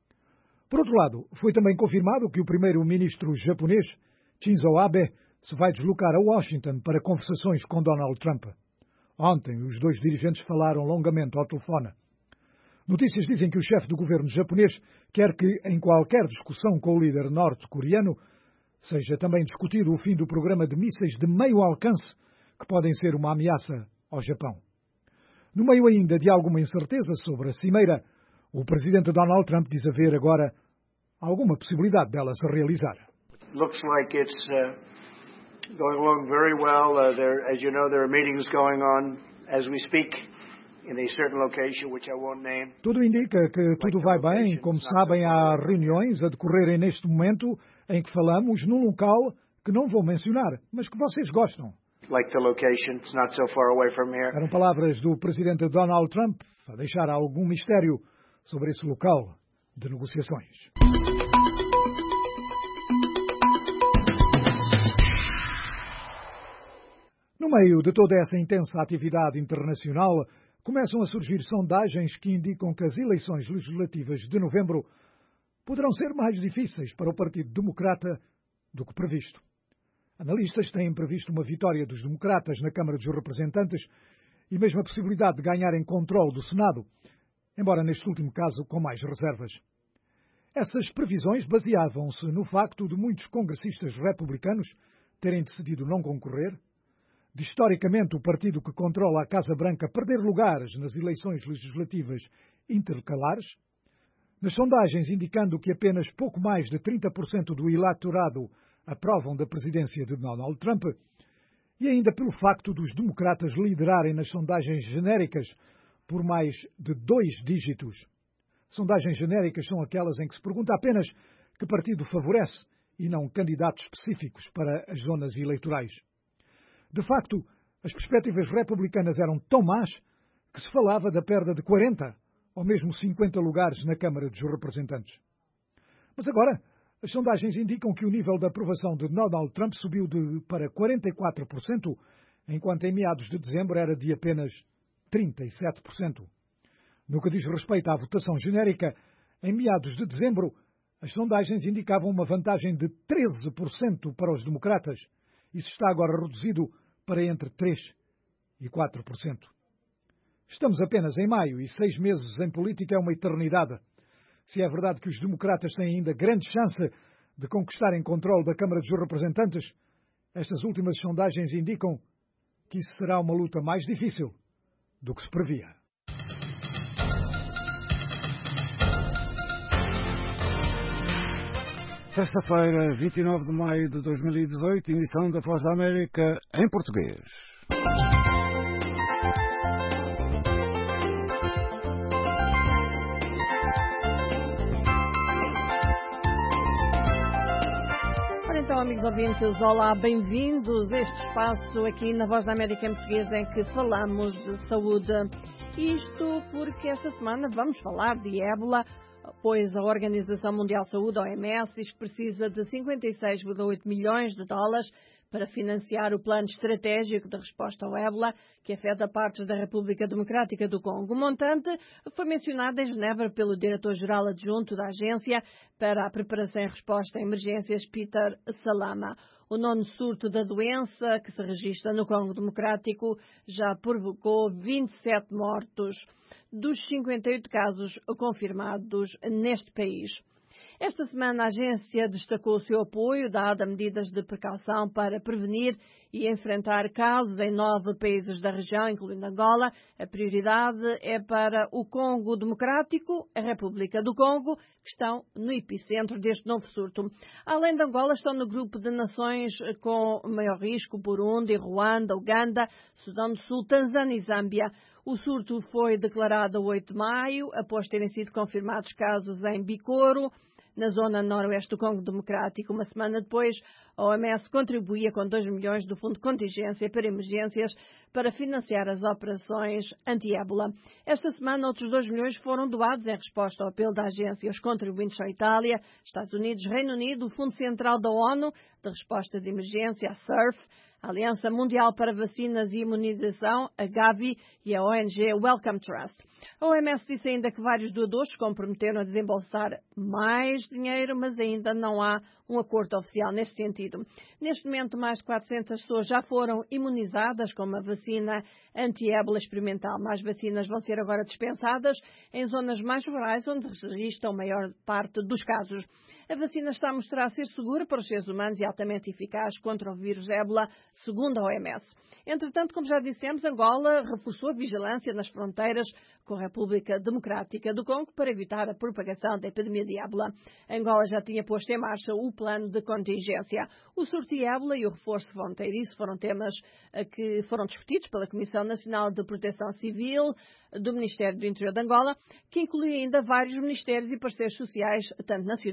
Por outro lado, foi também confirmado que o primeiro-ministro japonês, Shinzo Abe, se vai deslocar a Washington para conversações com Donald Trump. Ontem, os dois dirigentes falaram longamente ao telefone. Notícias dizem que o chefe do governo japonês quer que, em qualquer discussão com o líder norte-coreano, seja também discutido o fim do programa de mísseis de meio alcance, que podem ser uma ameaça ao Japão. No meio ainda de alguma incerteza sobre a cimeira, o presidente Donald Trump diz haver agora alguma possibilidade dela se realizar. Looks like it's uh, going along very well. Uh, there, as you know, there are meetings going on as we speak in a certain location which I won't name. Tudo indica que tudo vai bem. Como sabem, há reuniões a decorrerem neste momento em que falamos num local que não vou mencionar, mas que vocês gostam. Like the location, it's not so far away from here. Eram palavras do presidente Donald Trump a deixar algum mistério sobre esse local de negociações. No meio de toda essa intensa atividade internacional, começam a surgir sondagens que indicam que as eleições legislativas de novembro poderão ser mais difíceis para o Partido Democrata do que previsto. Analistas têm previsto uma vitória dos democratas na Câmara dos Representantes e mesmo a possibilidade de ganharem controle do Senado, embora neste último caso com mais reservas. Essas previsões baseavam-se no facto de muitos congressistas republicanos terem decidido não concorrer, de historicamente o partido que controla a Casa Branca perder lugares nas eleições legislativas intercalares, nas sondagens indicando que apenas pouco mais de trinta por cento do eleitorado aprovam da presidência de Donald Trump, e ainda pelo facto dos democratas liderarem nas sondagens genéricas por mais de dois dígitos. Sondagens genéricas são aquelas em que se pergunta apenas que partido favorece e não candidatos específicos para as zonas eleitorais. De facto, as perspectivas republicanas eram tão más que se falava da perda de quarenta ou mesmo cinquenta lugares na Câmara dos Representantes. Mas agora, as sondagens indicam que o nível de aprovação de Donald Trump subiu de, para quarenta e quatro por cento, enquanto em meados de dezembro era de apenas trinta e sete por cento. No que diz respeito à votação genérica, em meados de dezembro, as sondagens indicavam uma vantagem de treze por cento para os democratas. Isso está agora reduzido para entre três e quatro por cento. Estamos apenas em maio e seis meses em política é uma eternidade. Se é verdade que os democratas têm ainda grande chance de conquistarem controle da Câmara dos Representantes, estas últimas sondagens indicam que isso será uma luta mais difícil do que se previa. Sexta-feira, vinte e nove de maio de dois mil e dezoito, emissão da Voz da América em português. Ora então, amigos ouvintes, olá, bem-vindos a este espaço aqui na Voz da América em português em que falamos de saúde. Isto porque esta semana vamos falar de ébola, pois a Organização Mundial de Saúde, a O M S, diz que precisa de cinquenta e seis vírgula oito milhões de dólares para financiar o plano estratégico de resposta ao ébola, que afeta partes da República Democrática do Congo. O montante foi mencionado em Genebra pelo diretor-geral adjunto da Agência para a Preparação e Resposta a Emergências, Peter Salama. O nono surto da doença, que se registra no Congo Democrático, já provocou vinte e sete mortos dos cinquenta e oito casos confirmados neste país. Esta semana a agência destacou o seu apoio dado a medidas de precaução para prevenir e enfrentar casos em nove países da região, incluindo Angola. A prioridade é para o Congo Democrático, a República do Congo, que estão no epicentro deste novo surto. Além de Angola, estão no grupo de nações com maior risco Burundi, Ruanda, Uganda, Sudão do Sul, Tanzânia e Zâmbia. O surto foi declarado a oito de maio, após terem sido confirmados casos em Bikoro, na zona noroeste do Congo Democrático. Uma semana depois, a O M S contribuía com dois milhões do Fundo de Contingência para Emergências para financiar as operações anti-ébola. Esta semana, outros dois milhões foram doados em resposta ao apelo da agência. Os contribuintes são a Itália, Estados Unidos, Reino Unido, o Fundo Central da ONU de Resposta de Emergência, a S U R F, a Aliança Mundial para Vacinas e Imunização, a Gavi, e a O N G Wellcome Trust. A O M S disse ainda que vários doadores se comprometeram a desembolsar mais dinheiro, mas ainda não há um acordo oficial neste sentido. Neste momento, mais de quatrocentas pessoas já foram imunizadas com uma vacina anti-ébola experimental. Mais vacinas vão ser agora dispensadas em zonas mais rurais, onde se registra a maior parte dos casos. A vacina está a mostrar ser segura para os seres humanos e altamente eficaz contra o vírus ébola, segundo a O M S. Entretanto, como já dissemos, Angola reforçou a vigilância nas fronteiras com a República Democrática do Congo para evitar a propagação da epidemia de ébola. Angola já tinha posto em marcha o plano de contingência. O surto de ébola e o reforço fronteiriço foram temas que foram discutidos pela Comissão Nacional de Proteção Civil do Ministério do Interior de Angola, que inclui ainda vários ministérios e parceiros sociais, tanto nacionais como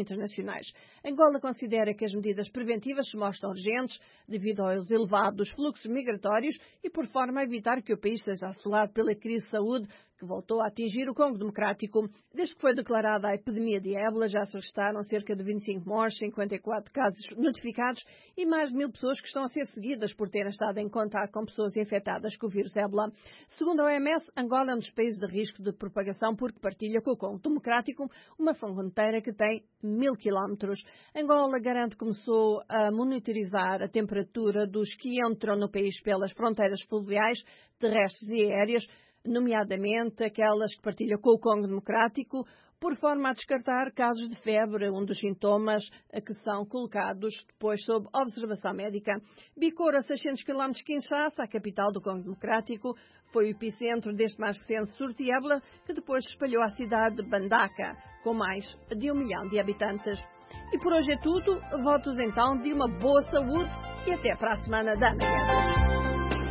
internacionais. Angola considera que as medidas preventivas se mostram urgentes devido aos elevados fluxos migratórios e por forma a evitar que o país seja assolado pela crise de saúde que voltou a atingir o Congo Democrático. Desde que foi declarada a epidemia de ébola, já se registaram cerca de vinte e cinco mortes, cinquenta e quatro casos notificados e mais de mil pessoas que estão a ser seguidas por terem estado em contato com pessoas infectadas com o vírus ébola. Segundo a O M S, Angola é um dos países de risco de propagação porque partilha com o Congo Democrático uma fronteira que tem mil quilómetros. Angola garante que começou a monitorizar a temperatura dos que entram no país pelas fronteiras fluviais, terrestres e aéreas, nomeadamente aquelas que partilha com o Congo Democrático, por forma a descartar casos de febre, um dos sintomas que são colocados depois sob observação médica. Bicora, a seiscentos quilómetros de Kinshasa, a capital do Congo Democrático, foi o epicentro deste mais recente surto de ébola, que depois se espalhou à cidade de Bandaka, com mais de um milhão de habitantes. E por hoje é tudo. Votos então de uma boa saúde e até para a semana da manhã.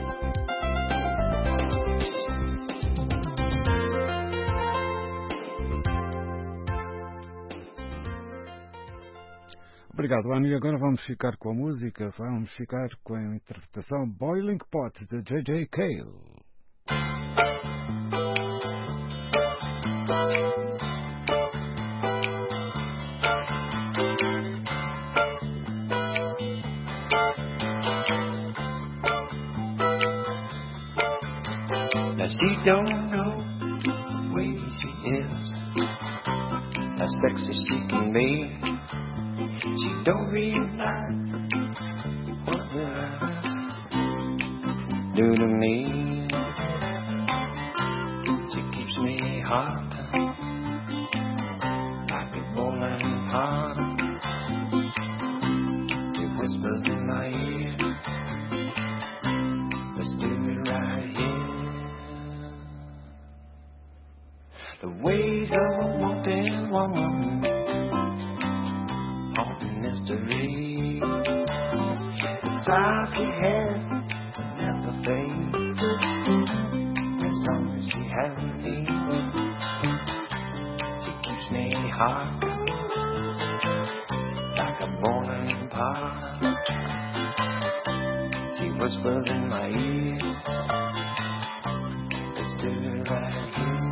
Obrigado, Ana. E agora vamos ficar com a música, vamos ficar com a interpretação Boiling Pot de J J Cale. Now she don't know the way she is, how sexy she can be. She don't realize what her eyes do to me. She keeps me hot, like a boiling pot. She whispers in my ear, let's do it right here. The ways of a wanted woman, mystery. The style she has will never fade, as long as she has me. She keeps me hot, like a boiling pot. She whispers in my ear, let's do it right here.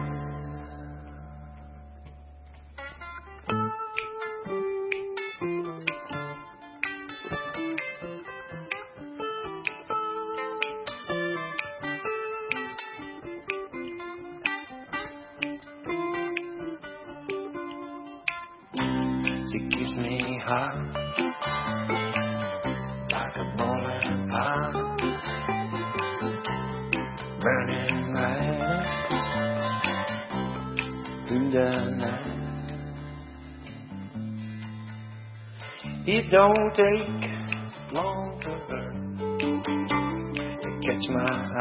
She keeps me hot, like a boiling pot, burning right through the night. It don't take long for her to catch my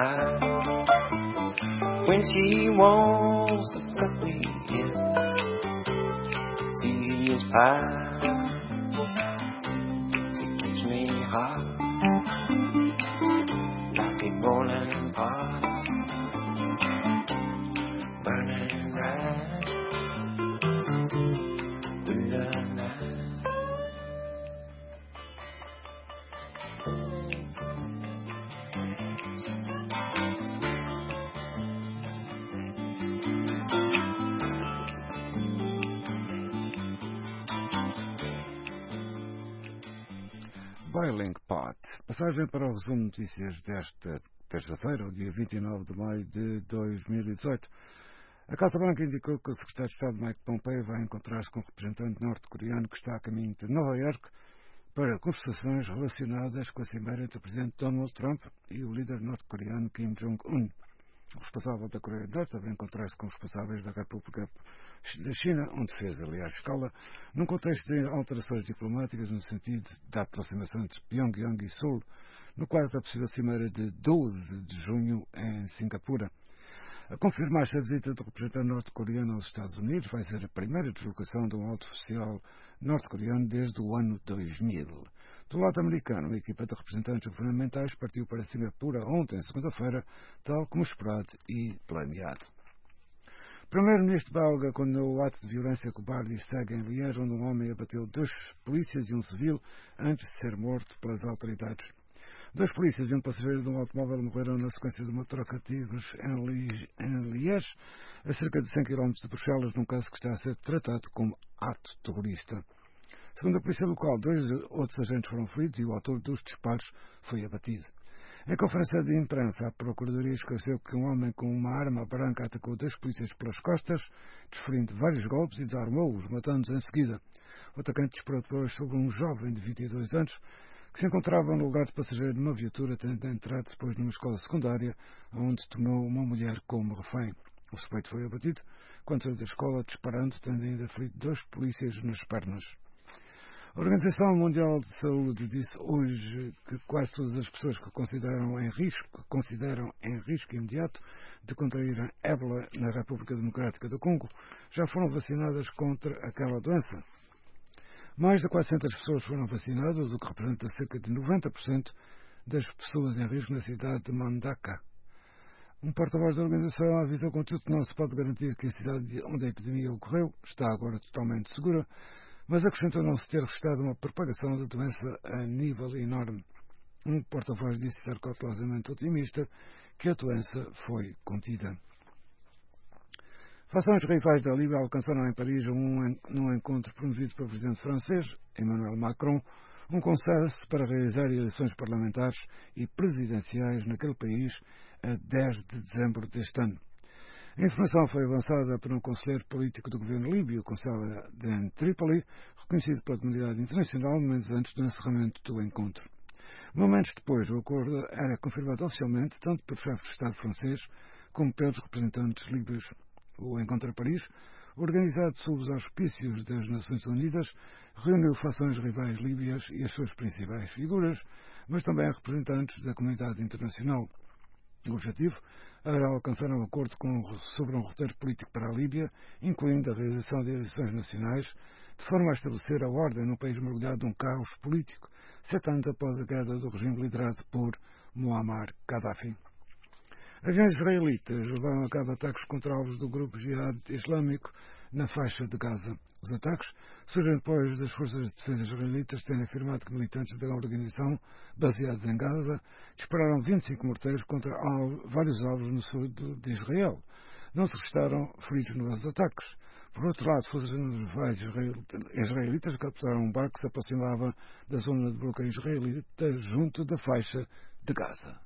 eye when she wants to suck me in. She is pie. She keeps me hot, like a boiling pot, burning right through the night. Boiling Pot. Passagem para o resumo de notícias desta terça-feira, o dia vinte e nove de maio de dois mil e dezoito. A Casa Branca indicou que o secretário de Estado Mike Pompeo vai encontrar-se com o representante norte-coreano que está a caminho de Nova Iorque para conversações relacionadas com a cimeira entre o presidente Donald Trump e o líder norte-coreano Kim Jong-un. O responsável da Coreia do Norte também encontrou-se com os responsáveis da República da China, onde fez, aliás, escala, num contexto de alterações diplomáticas no sentido da aproximação entre Pyongyang e Seul, no quadro da possível cimeira de doze de junho em Singapura. A confirmar-se a visita do representante norte-coreano aos Estados Unidos vai ser a primeira deslocação de um alto oficial norte-coreano desde o ano dois mil. Do lado americano, a equipa de representantes governamentais partiu para Singapura ontem, segunda-feira, tal como esperado e planeado. O primeiro-ministro belga condenou o ato de violência cobarde e cega em Liège, onde um homem abateu dois polícias e um civil antes de ser morto pelas autoridades. Dois polícias e um passageiro de um automóvel morreram na sequência de uma troca de tiros em Liège, a cerca de cem quilómetros de Bruxelas, num caso que está a ser tratado como ato terrorista. Segundo a polícia local, dois outros agentes foram feridos e o autor dos disparos foi abatido. Em conferência de imprensa, a Procuradoria esclareceu que um homem com uma arma branca atacou dois polícias pelas costas, desferindo vários golpes e desarmou-os, matando-os em seguida. O atacante disparou depois sobre um jovem de vinte e dois anos que se encontrava no lugar de passageiro de uma viatura, tendo entrado depois numa escola secundária, onde tornou uma mulher como refém. O suspeito foi abatido quando saiu da escola, disparando, tendo ainda ferido dois polícias nas pernas. A Organização Mundial de Saúde disse hoje que quase todas as pessoas que consideram em risco, consideram em risco imediato de contrair ébola na República Democrática do Congo já foram vacinadas contra aquela doença. Mais de quatrocentas pessoas foram vacinadas, o que representa cerca de noventa por cento das pessoas em risco na cidade de Mandaka. Um porta-voz da organização avisou, contudo, que não se pode garantir que a cidade onde a epidemia ocorreu está agora totalmente segura, mas acrescentou não se ter registrado uma propagação da doença a nível enorme. Um porta-voz disse estar cautelosamente otimista que a doença foi contida. Fações rivais da Líbia alcançaram em Paris, um, num encontro promovido pelo presidente francês, Emmanuel Macron, um consenso para realizar eleições parlamentares e presidenciais naquele país a dez de dezembro deste ano. A informação foi avançada por um conselheiro político do governo líbio, com sede em Trípoli, reconhecido pela comunidade internacional momentos antes do encerramento do encontro. Momentos depois, o acordo era confirmado oficialmente tanto pelo chefe de Estado francês como pelos representantes líbios. O encontro em Paris, organizado sob os auspícios das Nações Unidas, reuniu fações rivais líbias e as suas principais figuras, mas também representantes da comunidade internacional. O objetivo era alcançar um acordo com, sobre um roteiro político para a Líbia, incluindo a realização de eleições nacionais, de forma a estabelecer a ordem num país mergulhado num caos político, sete anos após a queda do regime liderado por Muammar Gaddafi. Aviões israelitas levaram a cabo ataques contra alvos do grupo Jihad Islâmico na faixa de Gaza. Os ataques surgem depois das forças de defesa israelitas terem afirmado que militantes da organização, baseados em Gaza, dispararam vinte e cinco morteiros contra alvo, vários alvos no sul de Israel. Não se registaram feridos nos ataques. Por outro lado, forças navais israelitas capturaram um barco que se aproximava da zona de bloqueio israelita junto da faixa de Gaza.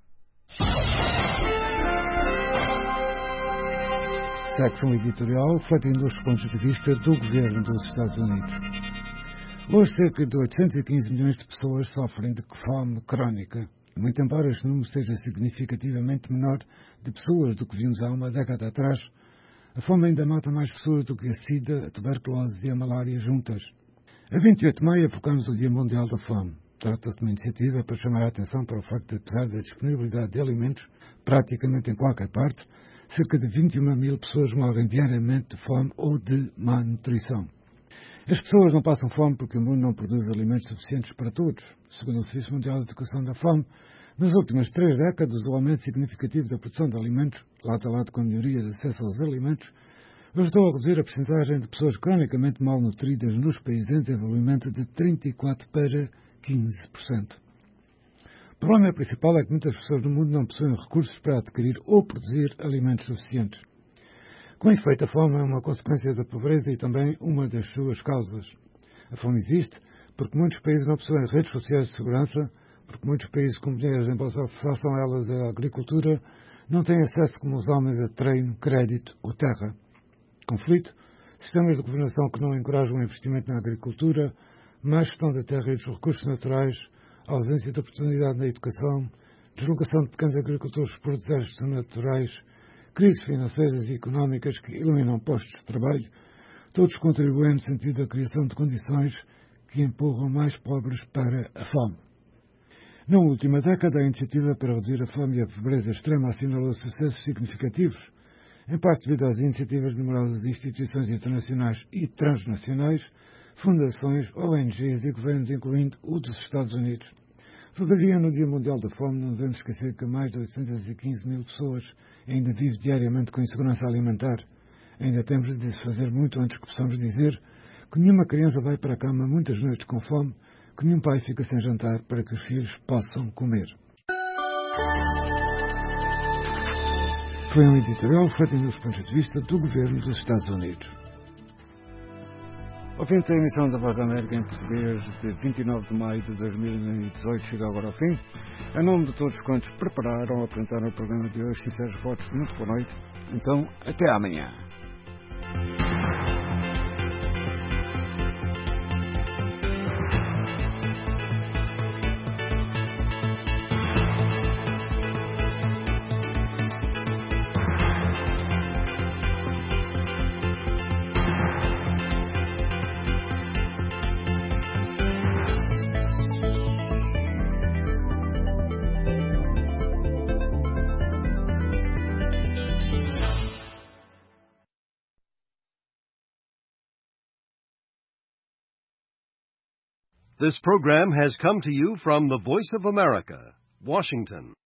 Secção editorial refletindo os pontos de vista do governo dos Estados Unidos. Hoje, cerca de oitocentos e quinze milhões de pessoas sofrem de fome crónica. Muito embora este número seja significativamente menor de pessoas do que vimos há uma década atrás, a fome ainda mata mais pessoas do que a sida, a tuberculose e a malária juntas. A vinte e oito de maio focamos o Dia Mundial da Fome. Trata-se de uma iniciativa para chamar a atenção para o facto de, apesar da disponibilidade de alimentos praticamente em qualquer parte, cerca de vinte e uma mil pessoas morrem diariamente de fome ou de má nutrição. As pessoas não passam fome porque o mundo não produz alimentos suficientes para todos. Segundo o Serviço Mundial de Educação da Fome, nas últimas três décadas, o aumento significativo da produção de alimentos, lado a lado com a melhoria de acesso aos alimentos, ajudou a reduzir a percentagem de pessoas cronicamente malnutridas nos países em desenvolvimento de trinta e quatro para quinze por cento. O problema principal é que muitas pessoas no mundo não possuem recursos para adquirir ou produzir alimentos suficientes. Com efeito, a fome é uma consequência da pobreza e também uma das suas causas. A fome existe porque muitos países não possuem redes sociais de segurança, porque muitos países com mulheres, embora façam elas a agricultura, não têm acesso como os homens a treino, crédito ou terra. Conflito, sistemas de governação que não encorajam o investimento na agricultura, má gestão da terra e dos recursos naturais, ausência de oportunidade na educação, deslocação de pequenos agricultores por desastres naturais, crises financeiras e económicas que eliminam postos de trabalho, todos contribuem no sentido da criação de condições que empurram mais pobres para a fome. Na última década, a iniciativa para reduzir a fome e a pobreza extrema assinalou sucessos significativos, em parte devido às iniciativas de numerosas instituições internacionais e transnacionais, fundações, O N Gs e governos, incluindo o dos Estados Unidos. Todavia, no Dia Mundial da Fome, não devemos esquecer que mais de oitocentos e quinze mil pessoas ainda vivem diariamente com insegurança alimentar. Ainda temos de fazer muito antes que possamos dizer que nenhuma criança vai para a cama muitas noites com fome, que nenhum pai fica sem jantar para que os filhos possam comer. Foi um editorial feito dos pontos de vista do governo dos Estados Unidos. Ao fim da emissão da Voz da América em português de vinte e nove de maio de dois mil e dezoito chega agora ao fim. Em nome de todos quantos prepararam ou apresentaram o programa de hoje, sinceros votos de muito boa noite. Então, até amanhã. This program has come to you from the Voice of America, Washington.